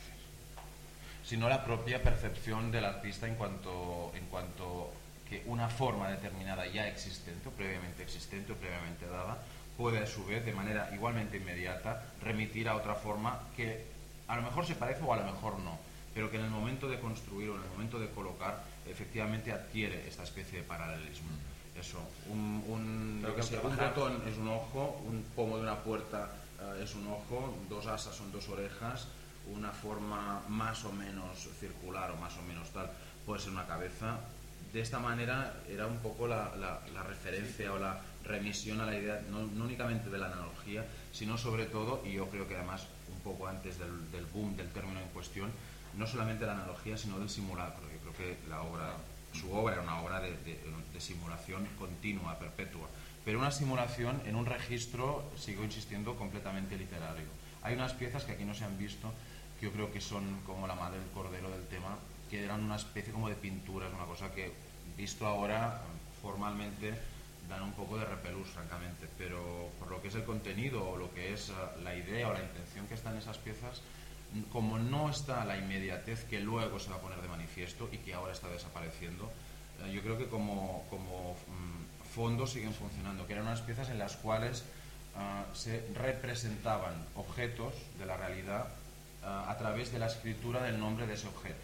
decir, sino la propia percepción del artista en cuanto, en cuanto que una forma determinada ya existente o previamente existente o previamente dada puede a su vez de manera igualmente inmediata remitir a otra forma que a lo mejor se parece o a lo mejor no, pero que en el momento de construir o en el momento de colocar efectivamente adquiere esta especie de paralelismo. Eso, un, un, que sé, un botón es un ojo, un pomo de una puerta uh, es un ojo, dos asas son dos orejas, una forma más o menos circular o más o menos tal puede ser una cabeza. De esta manera era un poco la, la, la referencia o la remisión a la idea, no, no únicamente de la analogía, sino sobre todo, y yo creo que además un poco antes del, del boom del término en cuestión, no solamente la analogía, sino del simulacro. Yo creo que la obra, su obra era una obra de, de, de simulación continua, perpetua, pero una simulación en un registro, sigo insistiendo, completamente literario. Hay unas piezas que aquí no se han visto, que yo creo que son como la madre del cordero del tema, que eran una especie como de pinturas, una cosa que, visto ahora, formalmente, dan un poco de repelús, francamente, pero por lo que es el contenido o lo que es uh, la idea o la intención que está en esas piezas, como no está la inmediatez que luego se va a poner de manifiesto y que ahora está desapareciendo, uh, yo creo que como, como um, fondo siguen funcionando, que eran unas piezas en las cuales uh, se representaban objetos de la realidad uh, a través de la escritura del nombre de ese objeto.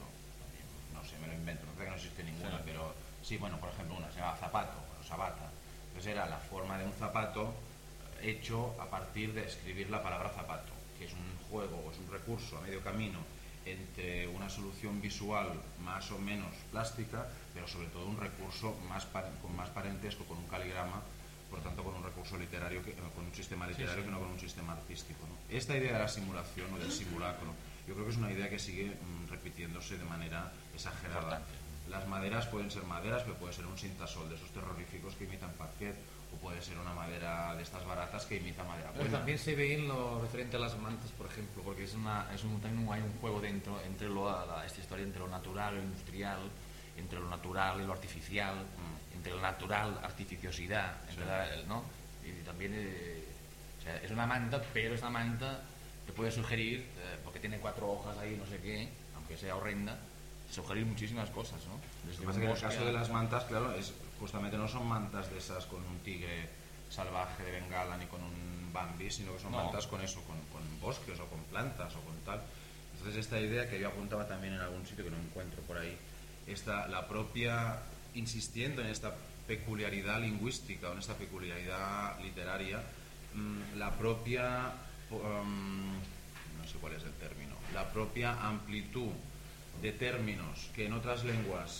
No sé, me lo invento, no creo que no existe ninguna, sí. Pero sí, bueno, por ejemplo, una se llama zapato, o sabata. Entonces era la forma de un zapato hecho a partir de escribir la palabra zapato, que es un juego o es un recurso a medio camino entre una solución visual más o menos plástica, pero sobre todo un recurso más con más parentesco con un caligrama, por tanto con un recurso literario, que, con un sistema literario sí, sí. que no con un sistema artístico, ¿no? Esta idea de la simulación o del simulacro, yo creo que es una idea que sigue mmm, repitiéndose de manera exagerada. Las maderas pueden ser maderas, pero puede ser un sintasol de esos terroríficos que imitan parquet, o puede ser una madera de estas baratas que imita madera buena. Pero también se ve en lo referente a las mantas, por ejemplo, porque es una, es un, también hay un juego dentro entre lo, la, esta historia entre lo natural y lo industrial, entre lo natural y lo artificial, mm. entre lo natural, artificiosidad, entre sí. la, ¿no? Y también eh, o sea, es una manta, pero esta manta te puede sugerir, eh, porque tiene cuatro hojas ahí, no sé qué, aunque sea horrenda, sugerir muchísimas cosas, ¿no? Desde Lo que pasa es que en el caso de las mantas, claro, es, justamente no son mantas de esas con un tigre salvaje de Bengala ni con un Bambi, sino que son no. mantas con eso, con, con bosques o con plantas o con tal. Entonces esta idea que yo apuntaba también en algún sitio que no encuentro por ahí, esta, la propia, insistiendo en esta peculiaridad lingüística o en esta peculiaridad literaria, mmm, la propia, um, no sé cuál es el término, la propia amplitud de términos que en otras lenguas,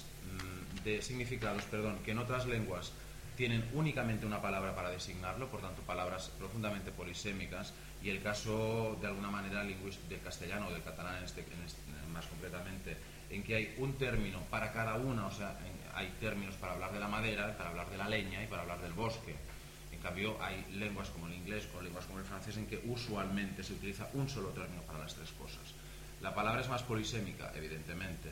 de significados, perdón, que en otras lenguas tienen únicamente una palabra para designarlo, por tanto palabras profundamente polisémicas, y el caso de alguna manera lingüístico del castellano o del catalán en este, en este, más concretamente, en que hay un término para cada una, o sea, en, hay términos para hablar de la madera, para hablar de la leña y para hablar del bosque. En cambio hay lenguas como el inglés o lenguas como el francés en que usualmente se utiliza un solo término para las tres cosas. La palabra es más polisémica, evidentemente.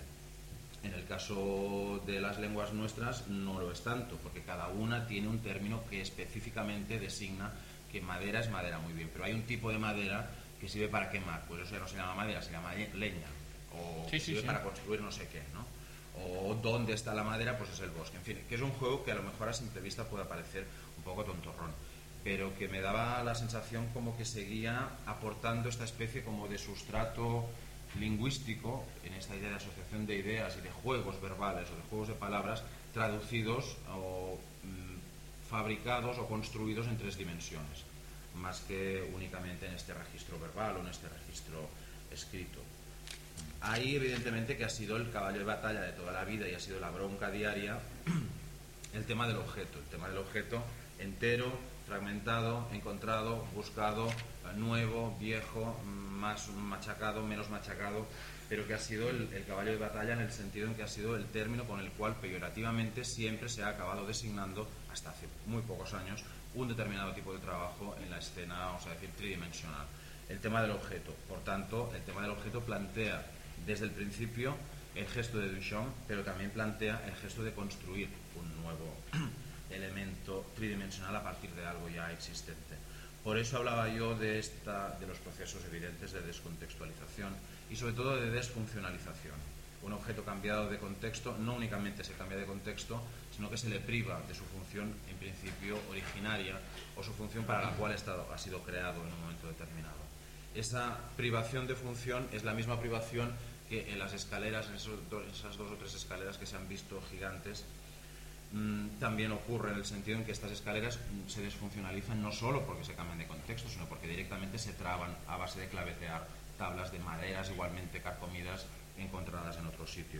En el caso de las lenguas nuestras no lo es tanto, porque cada una tiene un término que específicamente designa que madera es madera, muy bien, pero hay un tipo de madera que sirve para quemar, pues eso ya no se llama madera, se llama leña, o sí, sirve sí, sí. para construir no sé qué, ¿no? O dónde está la madera, pues es el bosque, en fin, que es un juego que a lo mejor a simple vista puede parecer un poco tontorrón, pero que me daba la sensación como que seguía aportando esta especie como de sustrato lingüístico, en esta idea de asociación de ideas y de juegos verbales o de juegos de palabras traducidos o mm, fabricados o construidos en tres dimensiones, más que únicamente en este registro verbal o en este registro escrito. Ahí evidentemente que ha sido el caballo de batalla de toda la vida y ha sido la bronca diaria el tema del objeto, el tema del objeto entero, fragmentado, encontrado, buscado, nuevo, viejo, más machacado, menos machacado, pero que ha sido el, el caballo de batalla en el sentido en que ha sido el término con el cual peyorativamente siempre se ha acabado designando, hasta hace muy pocos años, un determinado tipo de trabajo en la escena, vamos a decir, tridimensional. El tema del objeto. Por tanto, el tema del objeto plantea desde el principio el gesto de Duchamp, pero también plantea el gesto de construir un nuevo elemento tridimensional a partir de algo ya existente. Por eso hablaba yo de, esta, de los procesos evidentes de descontextualización y sobre todo de desfuncionalización. Un objeto cambiado de contexto no únicamente se cambia de contexto, sino que se le priva de su función en principio originaria o su función para la cual ha sido creado en un momento determinado. Esa privación de función es la misma privación que en las escaleras, en esos dos, esas dos o tres escaleras que se han visto gigantes, mmm, también ocurre en el sentido en que estas escaleras mmm, se desfuncionalizan no solo porque se cambian de contexto, sino porque directamente se traban a base de clavetear tablas de maderas igualmente carcomidas encontradas en otro sitio.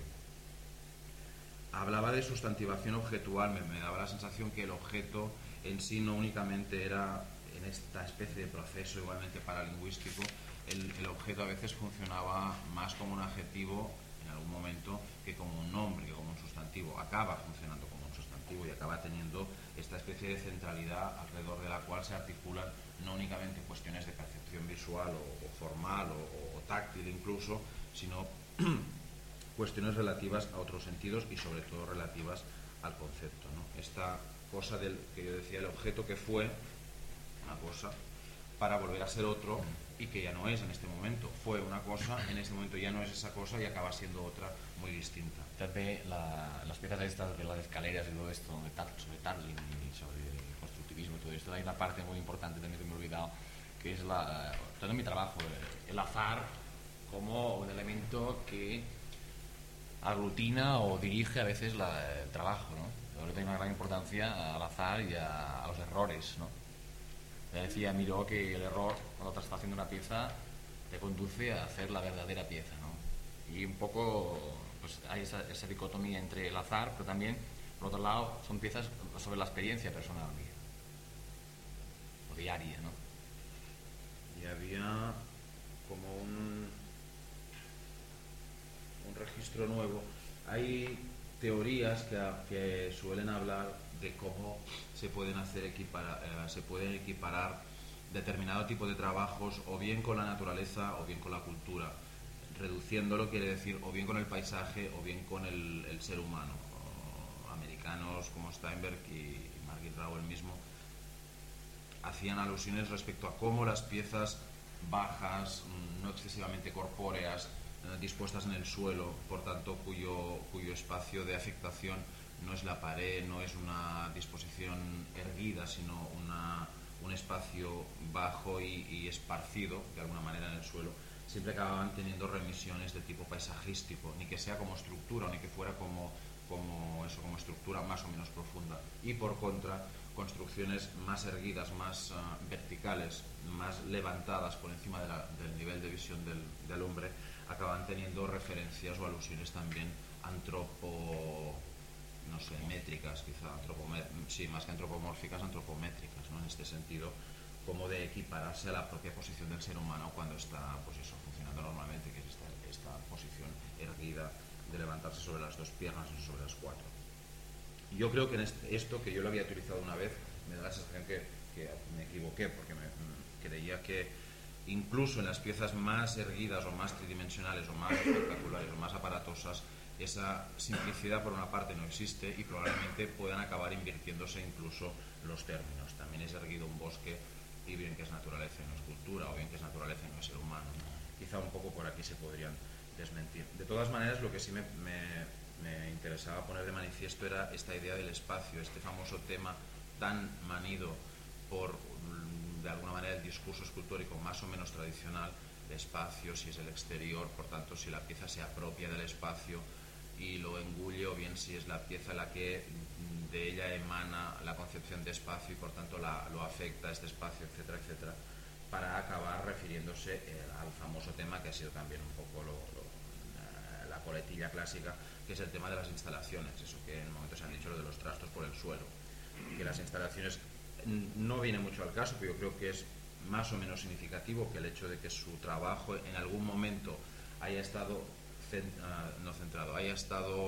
Hablaba de sustantivación objetual, me, me daba la sensación que el objeto en sí no únicamente era en esta especie de proceso igualmente paralingüístico, el, el objeto a veces funcionaba más como un adjetivo en algún momento que como un nombre, que como un sustantivo. Acaba funcionando como un sustantivo y acaba teniendo esta especie de centralidad alrededor de la cual se articulan no únicamente cuestiones de percepción visual o, o formal o, o táctil incluso, sino cuestiones relativas a otros sentidos y sobre todo relativas al concepto, ¿no? Esta cosa del que yo decía, el objeto que fue una cosa para volver a ser otro y que ya no es en este momento. Fue una cosa, en este momento ya no es esa cosa y acaba siendo otra muy distinta. També la, las piezas estas de las escaleras y todo esto, de tar, sobre Tarling y sobre el constructivismo y todo esto, hay una parte muy importante también que me he olvidado, que es la, todo en mi trabajo, el azar como un elemento que aglutina o dirige a veces la, el trabajo, ¿no? Yo le doy una gran importancia al azar y a, a los errores, ¿no? Ya decía Miró que el error, cuando te estás haciendo una pieza, te conduce a hacer la verdadera pieza, ¿no? Y un poco pues, hay esa, esa dicotomía entre el azar, pero también, por otro lado, son piezas sobre la experiencia personal o diaria, ¿no? Y había como un, un registro nuevo. Hay teorías que, que suelen hablar de cómo se pueden hacer equipara, eh, se pueden equiparar determinado tipo de trabajos o bien con la naturaleza o bien con la cultura, reduciéndolo quiere decir o bien con el paisaje o bien con el, el ser humano. O americanos como Steinberg y, y Margit Rauer mismo hacían alusiones respecto a cómo las piezas bajas, no excesivamente corpóreas, eh, dispuestas en el suelo, por tanto cuyo, cuyo espacio de afectación no es la pared, no es una disposición erguida, sino una, un espacio bajo y, y esparcido de alguna manera en el suelo, siempre acababan teniendo remisiones de tipo paisajístico, ni que sea como estructura, ni que fuera como, como, eso, como estructura más o menos profunda. Y por contra, construcciones más erguidas, más uh, verticales, más levantadas por encima de la, del nivel de visión del, del hombre, acaban teniendo referencias o alusiones también antropo... no sé, métricas, quizá, sí, más que antropomórficas, antropométricas, ¿no? En este sentido, como de equipararse a la propia posición del ser humano cuando está, pues eso, funcionando normalmente, que es esta, esta posición erguida de levantarse sobre las dos piernas o sobre las cuatro. Y yo creo que en este, esto, que yo lo había utilizado una vez, me da la sensación que, que me equivoqué, porque me, creía que incluso en las piezas más erguidas o más tridimensionales o más espectaculares o más aparatosas, esa simplicidad por una parte no existe y probablemente puedan acabar invirtiéndose incluso los términos. También es erguido un bosque y bien que es naturaleza y no es cultura, o bien que es naturaleza y no es ser humano. Quizá un poco por aquí se podrían desmentir. De todas maneras, lo que sí me, me, me interesaba poner de manifiesto era esta idea del espacio, este famoso tema tan manido por, de alguna manera, el discurso escultórico más o menos tradicional, espacio, si es el exterior, por tanto si la pieza se apropia del espacio y lo engulle, o bien si es la pieza la que de ella emana la concepción de espacio y por tanto la, lo afecta a este espacio, etcétera, etcétera, para acabar refiriéndose eh, al famoso tema que ha sido también un poco lo, lo, eh, la coletilla clásica, que es el tema de las instalaciones, eso que en el momento se han dicho, lo de los trastos por el suelo, que las instalaciones no viene mucho al caso, pero yo creo que es más o menos significativo que el hecho de que su trabajo en algún momento haya estado cent, uh, no centrado, haya estado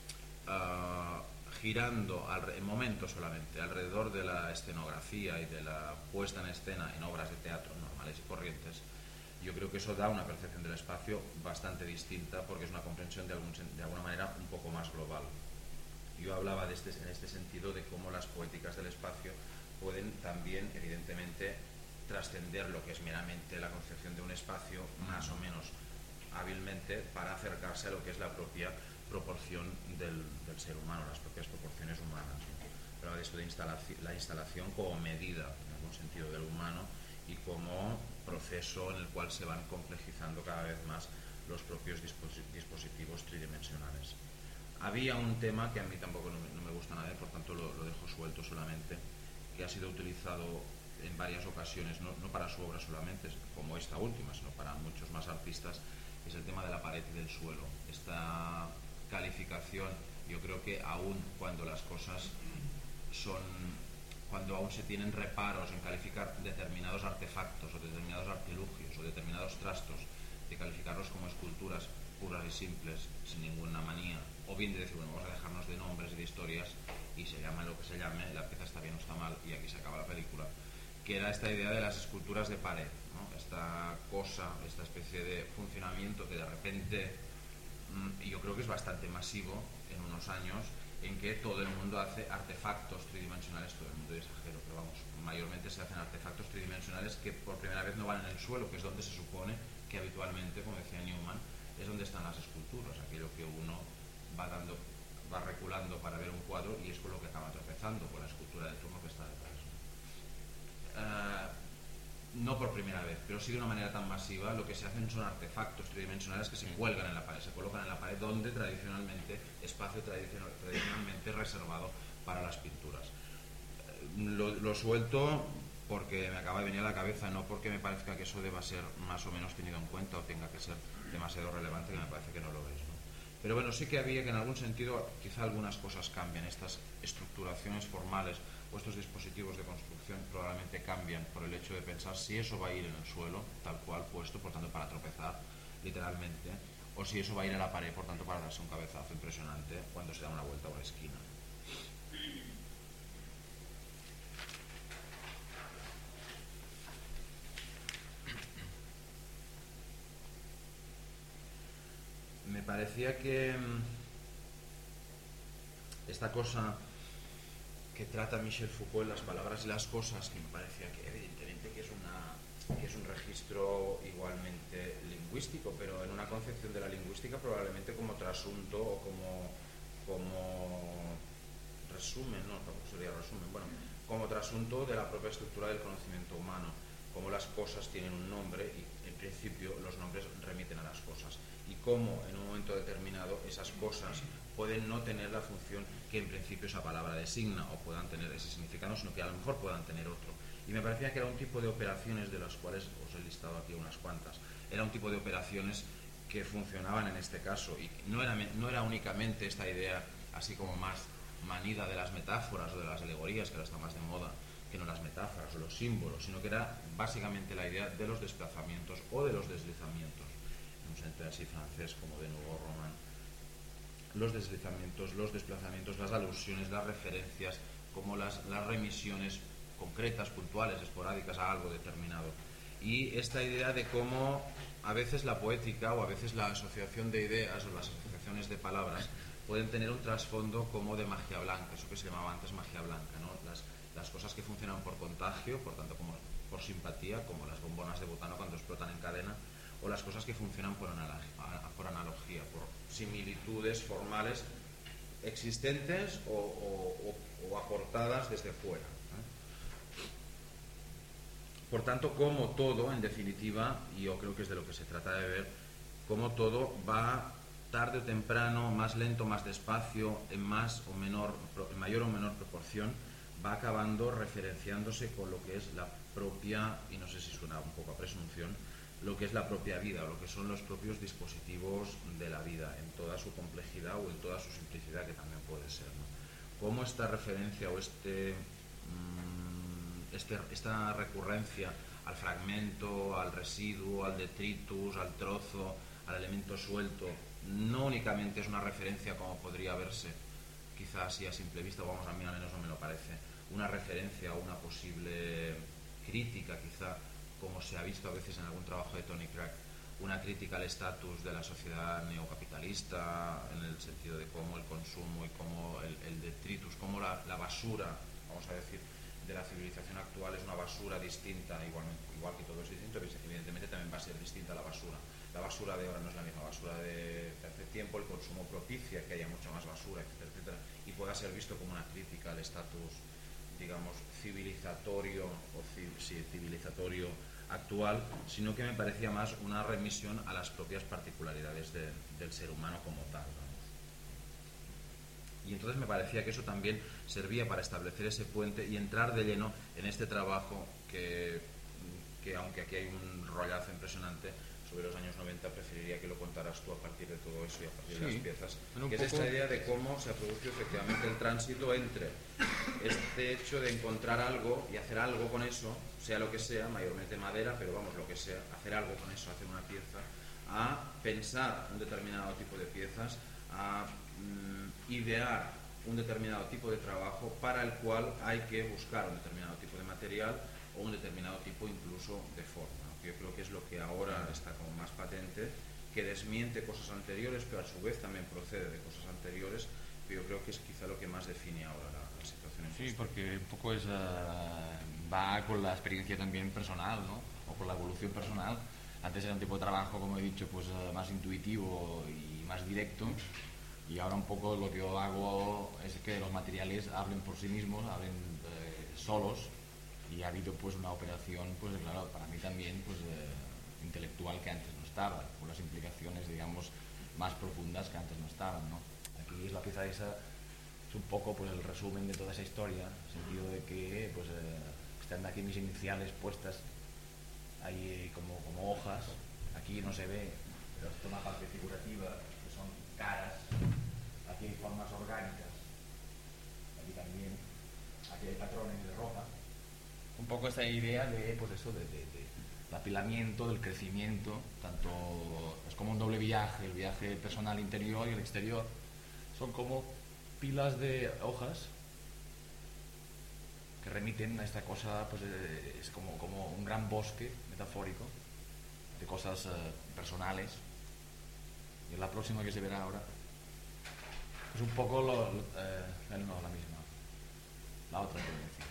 uh, girando al, en momentos solamente alrededor de la escenografía y de la puesta en escena en obras de teatro normales y corrientes. Yo creo que eso da una percepción del espacio bastante distinta, porque es una comprensión de, algún, de alguna manera un poco más global. Yo hablaba de este, en este sentido de cómo las poéticas del espacio pueden también, evidentemente, trascender lo que es meramente la concepción de un espacio, más o menos hábilmente, para acercarse a lo que es la propia proporción del, del ser humano, las propias proporciones humanas, ¿no? Pero de esto de instalación, la instalación como medida, en algún sentido, del humano, y como proceso en el cual se van complejizando cada vez más los propios dispositivos tridimensionales. Había un tema que a mí tampoco no me, no me gusta nada, y por tanto lo, lo dejo suelto solamente, que ha sido utilizado en varias ocasiones, no, no para su obra solamente, como esta última, sino para muchos más artistas, que es el tema de la pared y del suelo. Esta calificación, yo creo que aún cuando las cosas son, cuando aún se tienen reparos en calificar determinados artefactos o determinados artilugios o determinados trastos, de calificarlos como esculturas puras y simples, sin ninguna manía, o bien de decir, bueno, vamos a dejarnos de nombres y de historias y se llama lo que se llame, la pieza está bien o está mal y aquí se acaba la película, que era esta idea de las esculturas de pared, ¿no? Esta cosa, esta especie de funcionamiento que de repente, mmm, yo creo que es bastante masivo en unos años, en que todo el mundo hace artefactos tridimensionales, todo el mundo, y exagero, pero vamos, mayormente se hacen artefactos tridimensionales que por primera vez no van en el suelo, que es donde se supone que habitualmente, como decía Newman, es donde están las esculturas, aquello que uno va dando, va reculando para ver un cuadro y es con lo que acaba tropezando, con la escultura de turno que está detrás. Uh, no por primera vez, pero sí de una manera tan masiva, lo que se hacen son artefactos tridimensionales que se cuelgan en la pared, se colocan en la pared donde tradicionalmente, espacio tradicional, tradicionalmente reservado para las pinturas. Lo, lo suelto porque me acaba de venir a la cabeza, no porque me parezca que eso deba ser más o menos tenido en cuenta o tenga que ser demasiado relevante, que me parece que no lo es, ¿no? Pero bueno, sí que había que en algún sentido quizá algunas cosas cambian, estas estructuraciones formales o estos dispositivos de construcción probablemente cambian por el hecho de pensar si eso va a ir en el suelo, tal cual puesto, por tanto para tropezar literalmente, o si eso va a ir a la pared, por tanto para darse un cabezazo impresionante cuando se da una vuelta por la esquina. Me parecía que esta cosa que trata Michel Foucault, las palabras y las cosas, que me parecía que evidentemente que es, una, que es un registro igualmente lingüístico, pero en una concepción de la lingüística probablemente como trasunto o como, como resumen, no, tampoco sería resumen, bueno, como trasunto de la propia estructura del conocimiento humano, como las cosas tienen un nombre y en principio los nombres remiten a las cosas, y cómo en un momento determinado esas cosas pueden no tener la función que en principio esa palabra designa o puedan tener ese significado, sino que a lo mejor puedan tener otro. Y me parecía que era un tipo de operaciones de las cuales os he listado aquí unas cuantas. Era un tipo de operaciones que funcionaban en este caso y no era, no era únicamente esta idea así como más manida de las metáforas o de las alegorías, que ahora está más de moda, que no las metáforas o los símbolos, sino que era básicamente la idea de los desplazamientos o de los deslizamientos, en un sentido así francés como de Nouveau Roman. Los deslizamientos, los desplazamientos, las alusiones, las referencias, como las, las remisiones concretas, puntuales, esporádicas a algo determinado. Y esta idea de cómo a veces la poética o a veces la asociación de ideas o las asociaciones de palabras pueden tener un trasfondo como de magia blanca, eso que se llamaba antes magia blanca, ¿no? Las, las cosas que funcionan por contagio, por tanto como por simpatía, como las bombonas de butano cuando explotan en cadena, o las cosas que funcionan por, analog, por analogía, por similitudes formales existentes o, o, o, o aportadas desde fuera, ¿eh? Por tanto, como todo, en definitiva, y yo creo que es de lo que se trata de ver, como todo va tarde o temprano, más lento, más despacio, en más o menor, en mayor o menor proporción, va acabando referenciándose con lo que es la propia, y no sé si suena un poco a presunción, lo que es la propia vida, o lo que son los propios dispositivos de la vida, en toda su complejidad o en toda su simplicidad, que también puede ser, ¿no? Cómo esta referencia o este, este, esta recurrencia al fragmento, al residuo, al detritus, al trozo, al elemento suelto, no únicamente es una referencia como podría verse, quizás así a simple vista, o vamos, a mí al menos no me lo parece, una referencia o una posible crítica, quizá, como se ha visto a veces en algún trabajo de Tony Crack, una crítica al estatus de la sociedad neocapitalista, en el sentido de cómo el consumo y cómo el, el detritus, cómo la, la basura, vamos a decir, de la civilización actual es una basura distinta, igualmente, igual que todo es distinto, evidentemente también va a ser distinta la basura. La basura de ahora no es la misma basura de, de hace tiempo, el consumo propicia que haya mucha más basura, etcétera, etcétera, y pueda ser visto como una crítica al estatus, digamos, civilizatorio o sí, civilizatorio actual, sino que me parecía más una remisión a las propias particularidades de, del ser humano como tal, vamos. Y entonces me parecía que eso también servía para establecer ese puente y entrar de lleno en este trabajo que, que aunque aquí hay un rollazo impresionante sobre los años noventa, preferiría que lo contaras tú a partir de todo eso y a partir sí, de las piezas, que es poco... esta idea de cómo se ha producido efectivamente el tránsito entre este hecho de encontrar algo y hacer algo con eso, sea lo que sea, mayormente madera, pero vamos, lo que sea, hacer algo con eso, hacer una pieza, a pensar un determinado tipo de piezas, a mm, idear un determinado tipo de trabajo para el cual hay que buscar un determinado tipo de material o un determinado tipo incluso de forma, ¿no? Que yo creo que es lo que ahora está como más patente, que desmiente cosas anteriores, pero a su vez también procede de cosas anteriores, pero yo creo que es quizá lo que más define ahora la, la situación. En sí, cuestión. porque un poco es, uh, va con la experiencia también personal, ¿no? O con la evolución personal. Antes era un tipo de trabajo, como he dicho, pues uh, más intuitivo y más directo, y ahora un poco lo que yo hago es que los materiales hablen por sí mismos, hablen eh, solos, y ha habido pues una operación, pues claro, para mí también pues eh, intelectual, que antes no estaba, con las implicaciones, digamos, más profundas que antes no estaban, ¿no? Aquí es la pieza esa, es un poco pues el resumen de toda esa historia, en el sentido de que pues eh, están aquí mis iniciales puestas ahí como, como hojas, aquí no se ve, pero esto es una parte figurativa, que son caras, aquí hay formas orgánicas, aquí también, aquí hay patrones de ropa, un poco esta idea de pues eso, de, de, de el apilamiento, del crecimiento, tanto es como un doble viaje, el viaje personal interior y el exterior, son como pilas de hojas que remiten a esta cosa, pues eh, es como, como un gran bosque metafórico de cosas eh, personales, y la próxima que se verá ahora es un poco lo, lo, eh, no, la misma, la otra tendencia.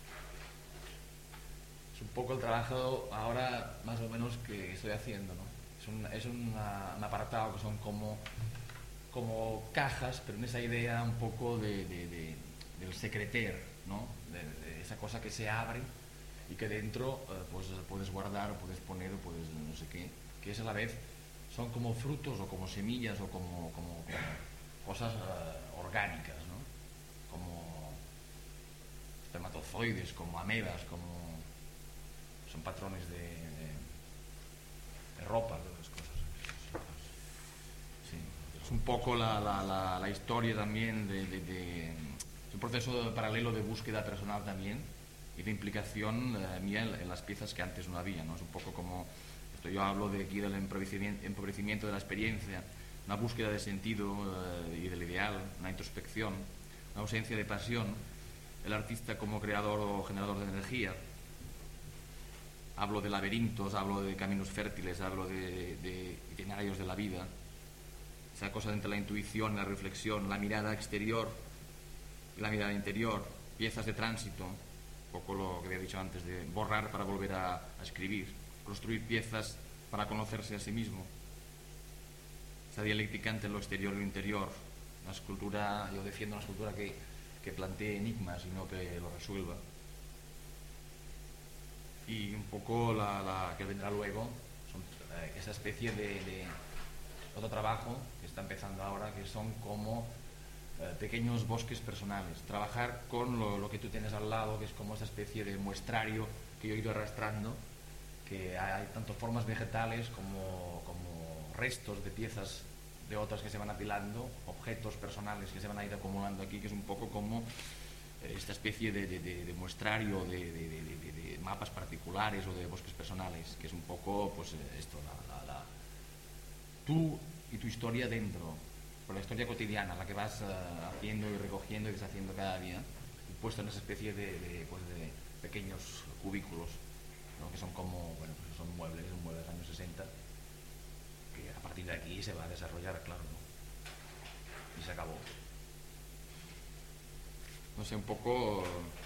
Es un poco el trabajo ahora más o menos que estoy haciendo, ¿no? Es un, es una, un apartado que son como, como cajas, pero en esa idea un poco de, de, de, del secreter, ¿no? De, de esa cosa que se abre y que dentro eh, pues puedes guardar o puedes poner o puedes no sé qué, que es a la vez son como frutos o como semillas o como, como, como cosas uh, orgánicas, ¿no? Como espermatozoides, como amebas, como son patrones de, de, de ropa, de las cosas. Sí. Es un poco la, la, la, la historia también de, de, de es un proceso paralelo de búsqueda personal también y de implicación eh, mía en, en las piezas que antes no había, ¿no? Es un poco como esto, yo hablo de aquí del empobrecimiento, empobrecimiento de la experiencia, una búsqueda de sentido eh, y del ideal, una introspección, una ausencia de pasión, el artista como creador o generador de energía. Hablo de laberintos, hablo de caminos fértiles, hablo de, de itinerarios de la vida, esa cosa entre la intuición, la reflexión, la mirada exterior y la mirada interior, piezas de tránsito, un poco lo que había dicho antes, de borrar para volver a, a escribir, construir piezas para conocerse a sí mismo, esa dialéctica entre lo exterior y lo interior, una escultura, yo defiendo una escultura que, que plantee enigmas y no que lo resuelva. y un poco la, la que vendrá luego, son eh, esa especie de, de otro trabajo que está empezando ahora, que son como eh, pequeños bosques personales, trabajar con lo, lo que tú tienes al lado, que es como esa especie de muestrario que yo he ido arrastrando, que hay tanto formas vegetales como, como restos de piezas de otras que se van apilando, objetos personales que se van a ir acumulando aquí, que es un poco como esta especie de, de, de, de muestrario de, de, de, de, de mapas particulares o de bosques personales, que es un poco pues esto, la, la, la, tú y tu historia dentro, por la historia cotidiana, la que vas uh, haciendo y recogiendo y deshaciendo cada día, puesto en esa especie de, de, pues de pequeños cubículos, ¿no? Que son como, bueno, pues son muebles, un mueble de los años sesenta, que a partir de aquí se va a desarrollar, claro, ¿no? Y se acabó. No sé, un poco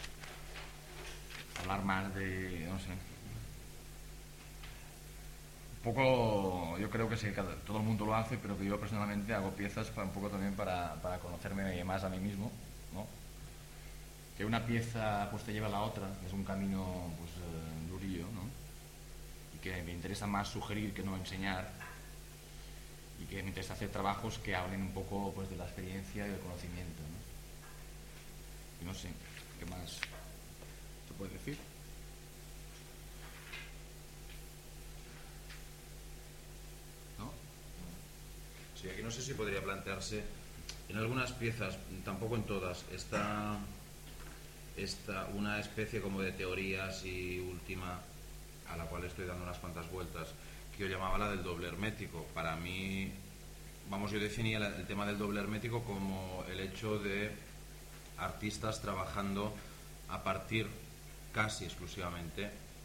hablar más de, no sé, un poco, yo creo que sí, cada, todo el mundo lo hace, pero que yo personalmente hago piezas para un poco también para, para conocerme más a mí mismo, ¿no? Que una pieza pues te lleva a la otra, es un camino pues eh, durillo, ¿no? Y que me interesa más sugerir que no enseñar, y que me interesa hacer trabajos que hablen un poco pues de la experiencia y del conocimiento, ¿no? Y no sé, ¿qué más se puede decir? ¿No? Sí, aquí no sé si podría plantearse en algunas piezas, tampoco en todas, está, está una especie como de teoría así última a la cual estoy dando unas cuantas vueltas, que yo llamaba la del doble hermético. Para mí, vamos, yo definía el tema del doble hermético como el hecho de artistas trabajando a partir casi exclusivamente,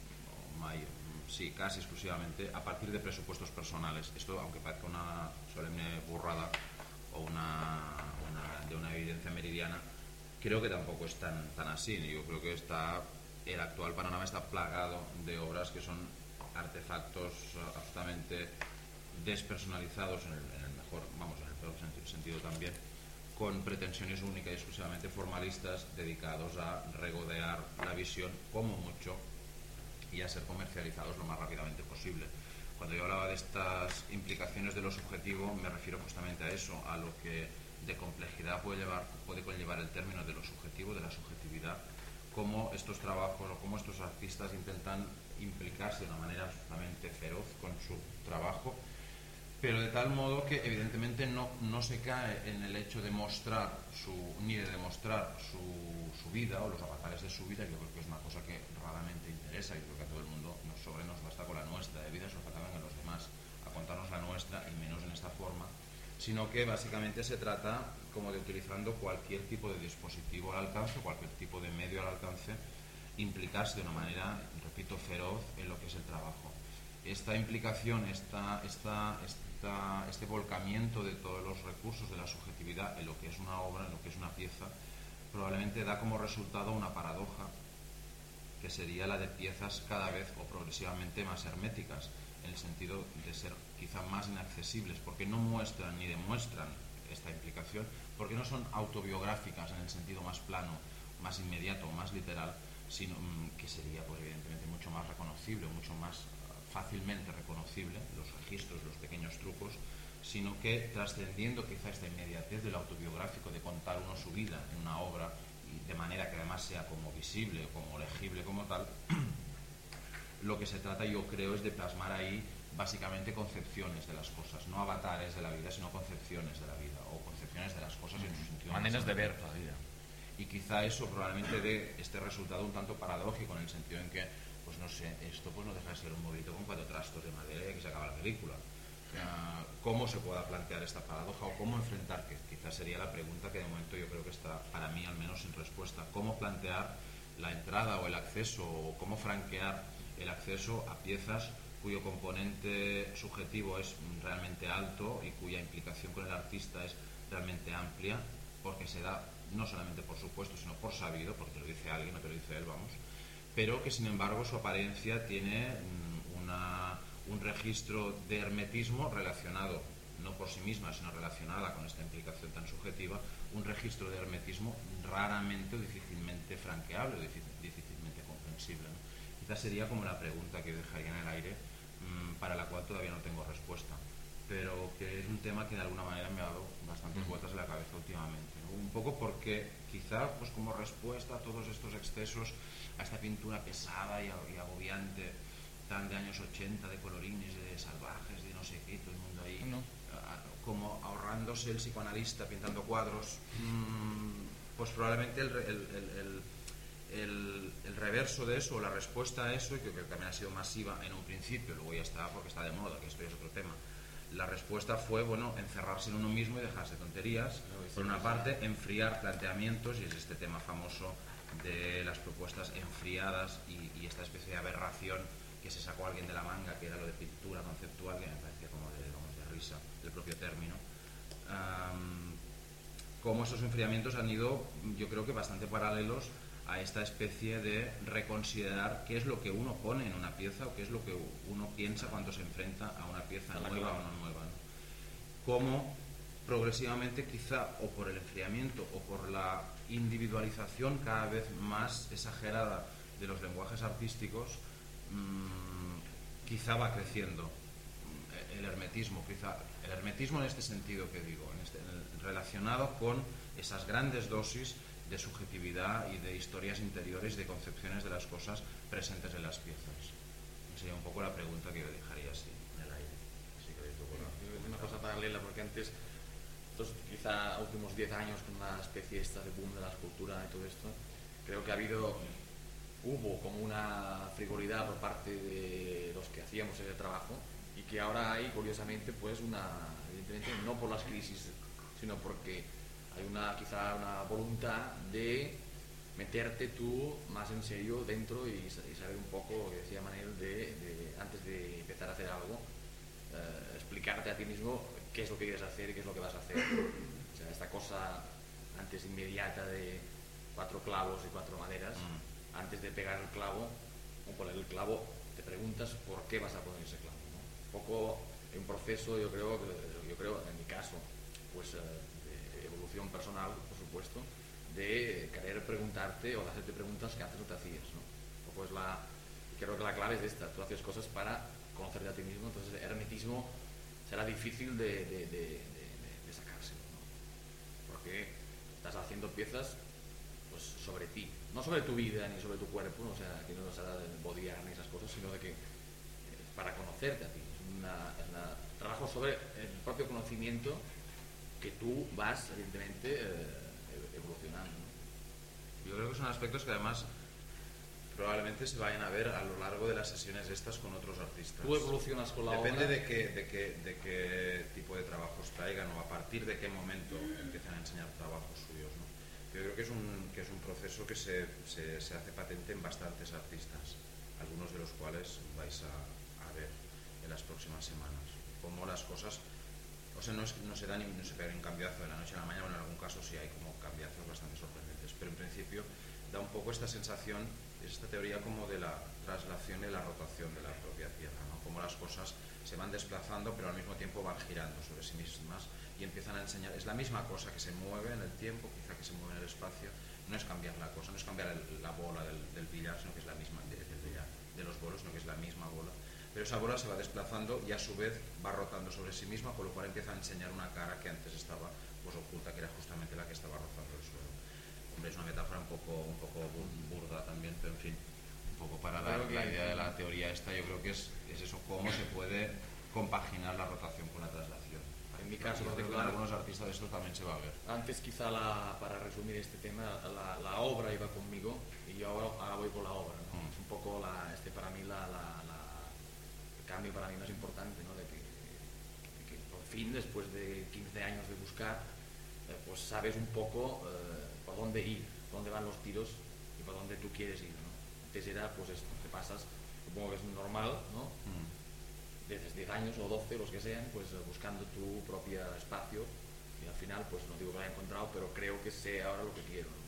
o may, sí, casi exclusivamente, a partir de presupuestos personales. Esto, aunque parezca una solemne burrada o una, una, de una evidencia meridiana, creo que tampoco es tan, tan así. Yo creo que está, el actual panorama está plagado de obras que son artefactos absolutamente despersonalizados, en el, en el mejor, vamos, en el peor sentido, sentido también, con pretensiones únicas y exclusivamente formalistas, dedicados a regodear la visión como mucho y a ser comercializados lo más rápidamente posible. Cuando yo hablaba de estas implicaciones de lo subjetivo, me refiero justamente a eso, a lo que de complejidad puede, llevar, puede conllevar el término de lo subjetivo, de la subjetividad, cómo estos trabajos o cómo estos artistas intentan implicarse de una manera absolutamente feroz con su trabajo, pero de tal modo que evidentemente no, no se cae en el hecho de mostrar su, ni de demostrar su, su vida o los avatares de su vida, que yo creo que es una cosa que raramente interesa, y creo que a todo el mundo nos sobre nos basta con la nuestra, de vida se nos acaban en los demás, a contarnos la nuestra y menos en esta forma, sino que básicamente se trata como de utilizando cualquier tipo de dispositivo al alcance, cualquier tipo de medio al alcance, implicarse de una manera, repito, feroz en lo que es el trabajo. Esta implicación, esta, esta, esta, este volcamiento de todos los recursos de la subjetividad en lo que es una obra, en lo que es una pieza, probablemente da como resultado una paradoja, que sería la de piezas cada vez o progresivamente más herméticas, en el sentido de ser quizá más inaccesibles, porque no muestran ni demuestran esta implicación, porque no son autobiográficas en el sentido más plano, más inmediato, más literal, sino que sería pues evidentemente mucho más reconocible, mucho más fácilmente reconocible, los registros, los pequeños trucos, sino que trascendiendo quizá esta inmediatez del autobiográfico, de contar uno su vida en una obra, y de manera que además sea como visible, como legible, como tal, lo que se trata, yo creo, es de plasmar ahí básicamente concepciones de las cosas, no avatares de la vida, sino concepciones de la vida, o concepciones de las cosas en su sentido. Maneras de ver la vida. Y quizá eso probablemente dé este resultado un tanto paradójico, en el sentido en que, pues no sé, esto pues no deja de ser un modelito con cuatro trastos de madera y que se acaba la película. Uh, ¿Cómo se pueda plantear esta paradoja o cómo enfrentar, que quizás sería la pregunta que de momento yo creo que está para mí al menos sin respuesta, cómo plantear la entrada o el acceso, o cómo franquear el acceso a piezas cuyo componente subjetivo es realmente alto y cuya implicación con el artista es realmente amplia, porque se da no solamente por supuesto, sino por sabido, porque lo dice alguien, no te lo dice él, vamos, pero que sin embargo su apariencia tiene una, un registro de hermetismo relacionado, no por sí misma, sino relacionada con esta implicación tan subjetiva, un registro de hermetismo raramente o difícilmente franqueable o difícilmente comprensible, ¿no? quizás sería como la pregunta que yo dejaría en el aire, mmm, para la cual todavía no tengo respuesta, pero que es un tema que de alguna manera me ha dado bastantes vueltas en la cabeza últimamente, ¿no? Un poco porque quizá pues como respuesta a todos estos excesos, a esta pintura pesada y agobiante tan de años ochenta, de colorines, de salvajes, de no sé qué, todo el mundo ahí no. como ahorrándose el psicoanalista pintando cuadros, mmm, pues probablemente el, el, el, el, el reverso de eso, la respuesta a eso, y que, que también ha sido masiva en un principio, luego ya está porque está de moda, que esto es otro tema. La respuesta fue, bueno, encerrarse en uno mismo y dejarse tonterías. Por una parte, enfriar planteamientos, y es este tema famoso de las propuestas enfriadas y, y esta especie de aberración que se sacó alguien de la manga, que era lo de pintura conceptual, que me parecía como de, como de risa, el propio término. Um, como esos enfriamientos han ido, yo creo que bastante paralelos a esta especie de reconsiderar qué es lo que uno pone en una pieza o qué es lo que uno piensa cuando se enfrenta a una pieza nueva o no nueva, ¿no? Cómo progresivamente, quizá o por el enfriamiento o por la individualización cada vez más exagerada de los lenguajes artísticos, mmm, quizá va creciendo el hermetismo, quizá el hermetismo en este sentido que digo, en este, en, relacionado con esas grandes dosis de subjetividad y de historias interiores, de concepciones de las cosas presentes en las piezas. Sería un poco la pregunta que yo dejaría así en el aire. Así que es una cosa paralela, porque antes, estos quizá últimos diez años, con una especie esta de boom de la escultura y todo esto, creo que ha habido, hubo como una frivolidad por parte de los que hacíamos ese trabajo, y que ahora hay, curiosamente, pues una, evidentemente no por las crisis, sino porque hay una quizá una voluntad de meterte tú más en serio dentro y, y saber un poco lo que decía Manel de, de antes de empezar a hacer algo, eh, explicarte a ti mismo qué es lo que quieres hacer y qué es lo que vas a hacer. O sea, esta cosa antes inmediata de cuatro clavos y cuatro maderas, mm. antes de pegar el clavo o poner el clavo, te preguntas por qué vas a poner ese clavo, ¿no? Un poco un proceso, yo creo, yo creo en mi caso, pues eh, de evolución personal, por supuesto, de querer preguntarte o de hacerte preguntas que antes no te hacías, ¿no? Un poco es la, creo que la clave es esta: tú haces cosas para conocerte a ti mismo, entonces el hermetismo será difícil de, de, de, de, de sacárselo, ¿no? Porque estás haciendo piezas pues sobre ti, no sobre tu vida ni sobre tu cuerpo, ¿no? O sea, que no será del body art ni esas cosas, sino de que eh, para conocerte a ti. Es un trabajo sobre el propio conocimiento que tú vas, evidentemente, eh, evolucionando, ¿no? Yo creo que son aspectos que además probablemente se vayan a ver a lo largo de las sesiones estas con otros artistas. Tú evolucionas con la Depende obra. de qué, de, qué, de qué tipo de trabajos traigan o a partir de qué momento empiezan a enseñar trabajos suyos, ¿no? Yo creo que es un, que es un proceso que se, se, se hace patente en bastantes artistas, algunos de los cuales vais a, a ver en las próximas semanas. Cómo las cosas, o sea, no, es, no se da ni no se pega un cambiazo de la noche a la mañana, bueno, en algún caso sí hay como cambiazos bastante sorprendentes, pero en principio da un poco esta sensación, es esta teoría como de la traslación y la rotación de la propia pieza, ¿no? Como las cosas se van desplazando pero al mismo tiempo van girando sobre sí mismas y empiezan a enseñar, es la misma cosa que se mueve en el tiempo, quizá que se mueve en el espacio, no es cambiar la cosa, no es cambiar el, la bola del, del billar, sino que es la misma, de, de, de, de los bolos, sino que es la misma bola, pero esa bola se va desplazando y a su vez va rotando sobre sí misma, con lo cual empieza a enseñar una cara que antes estaba pues oculta, que era justamente la que estaba rozando el suelo. Hombre, es una metáfora un poco, un poco burda también, pero en fin, un poco para dar la idea de la teoría esta, yo creo que es, es eso, cómo se puede compaginar la rotación con la traslación. En mi caso, yo creo que en algunos artistas esto también se va a ver. Antes quizá, la, para resumir este tema, la, la obra iba conmigo y yo ahora, ahora voy con la obra, ¿no? Mm. Es un poco la, este para mí la, la, la, el cambio para mí más importante, ¿no? De que, de que por fin, después de quince años de buscar, eh, pues sabes un poco eh, por dónde ir, por dónde van los tiros y por dónde tú quieres ir, ¿no? Antes era pues esto, te pasas, supongo que es normal, ¿no? Mm. Desde diez años o doce, los que sean, pues buscando tu propio espacio y al final, pues no digo que lo haya encontrado, pero creo que sé ahora lo que quiero, ¿no?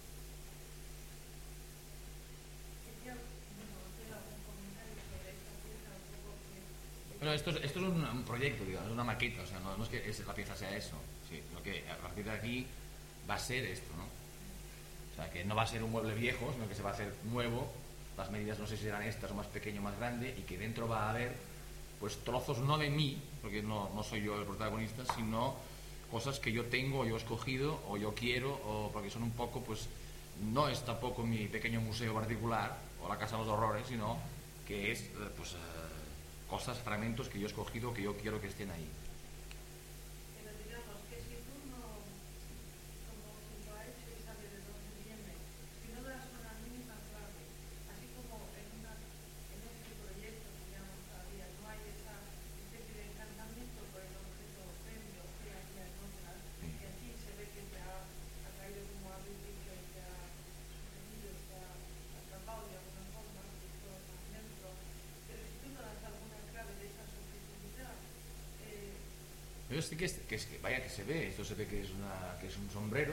Bueno, esto es, esto es un, un proyecto, digamos, es una maqueta, o sea, no, no es que es, la pieza sea eso, sí, lo que a partir de aquí va a ser esto, ¿no? O sea, que no va a ser un mueble viejo, sino que se va a hacer nuevo las medidas no sé si serán estas o más pequeño o más grande, y que dentro va a haber pues trozos no de mí, porque no, no soy yo el protagonista, sino cosas que yo tengo, o yo he escogido, o yo quiero, o porque son un poco, pues no es tampoco mi pequeño museo particular o la Casa de los Horrores, sino que es pues eh, cosas, fragmentos que yo he escogido, que yo quiero que estén ahí. Pero digamos que si tú no, como lo ha hecho y sabe de dónde viene, si no das una mínima clave, así como en, una, en este proyecto, digamos, todavía no hay esa especie de encantamiento por el objeto premio que había en otras, que aquí se ve que te ha atraído, como habéis dicho, y te ha sugerido, te ha atrapado de alguna forma, y todo más dentro. Pero si tú no das alguna clave de esa subjetividad, eh, Yo sí que, es, que, es, que vaya que se ve, esto se ve que es, una, que es un sombrero,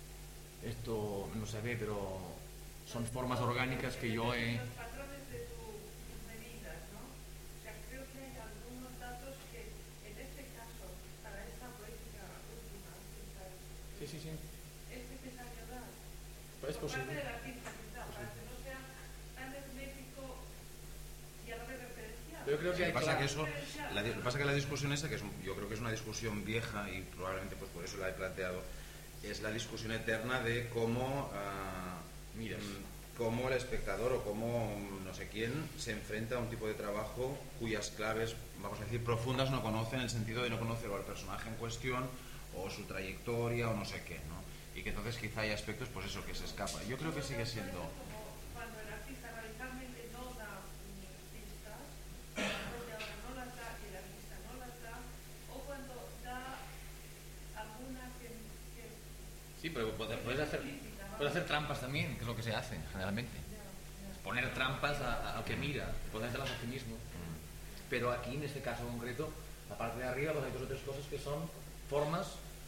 esto no se ve, pero son formas orgánicas que yo he... los patrones de tu- tus medidas, ¿no? O sea, creo que hay algunos datos que, en este caso, para esta poética última, quizás, Sí, sí, sí. es necesario dar. Pues es Por parte posible. del artista, quizás, para que no sea tan hermético y a la vez referencial. Yo creo que Lo hay que pasa cla- que eso, la, di- lo que pasa que la discusión esa, que es un- yo creo que es una discusión vieja y probablemente pues por eso la he planteado, es la discusión eterna de cómo, ah, Miras. mm, cómo el espectador o cómo mm, no sé quién se enfrenta a un tipo de trabajo cuyas claves, vamos a decir, profundas no conoce, en el sentido de no conocer o al personaje en cuestión o su trayectoria o no sé qué, ¿no? Y que entonces quizá hay aspectos, pues eso, que se escapan. Yo creo que sigue siendo... Como cuando el artista radicalmente no da mm, pistas, la propia obra no las da y el artista no las da, o cuando da alguna que, que Sí, pero puedes, puedes hacer, puedes hacer trampas también, que es lo que se hace generalmente. Poner trampas a- a- al que mira, puedes hacerlas a ti mismo. Pero aquí, en este caso concreto, la parte de arriba, pues hay dos o tres cosas que son formas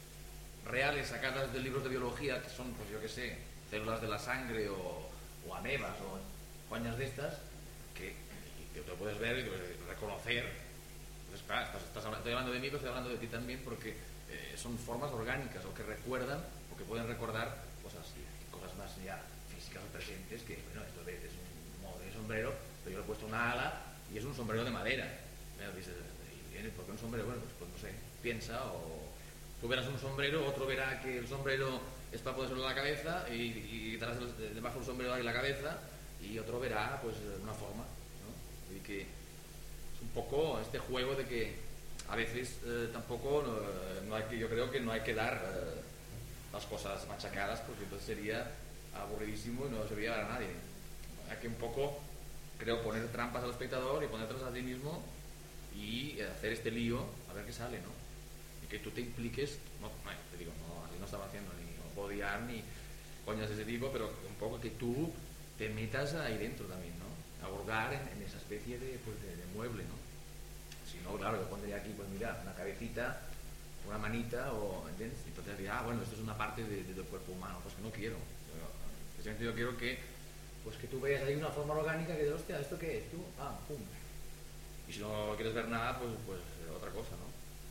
reales sacadas de libros de biología, que son, pues yo qué sé, células de la sangre o, o amebas o coñas de estas, que, que te lo puedes ver y reconocer. Entonces, claro, estás, estás hablando, estoy hablando de mí, pero estoy hablando de ti también, porque eh, son formas orgánicas o que recuerdan o que pueden recordar cosas, cosas más ya físicas o presentes, que bueno, esto es un modo de sombrero, pero yo le he puesto una ala y es un sombrero de madera. Bueno, dices, ¿y viene? ¿Por qué un sombrero? Bueno, pues, pues no sé, piensa, o tú verás un sombrero, otro verá que el sombrero es para ponérselo en la cabeza y, y detrás del- debajo del sombrero hay la cabeza, y otro verá pues una forma, ¿no? Y que es un poco este juego de que a veces eh, tampoco no, no hay que, yo creo que no hay que dar eh, las cosas machacadas, porque entonces sería aburridísimo y no serviría para nadie. Hay que un poco, creo, poner trampas al espectador y ponértelas a ti mismo y hacer este lío a ver qué sale, ¿no? Y que tú te impliques, no, no, te digo, no, así no estaba haciendo ni odiar ni coñas de ese tipo, pero un poco que tú te metas ahí dentro también, ¿no? A hurgar en, en esa especie de, pues, de, de mueble, ¿no? Si no, claro, yo pondría aquí, pues mira, una cabecita, una manita, o, ¿entiendes? Y entonces diría, ah, bueno, esto es una parte de, de- del cuerpo humano, pues que no quiero. Yo, precisamente yo quiero que, pues que tú veas ahí una forma orgánica que de hostia, ¿esto qué es? Tú, ah, pum. Y si no quieres ver nada, pues, pues eh, otra cosa, ¿no?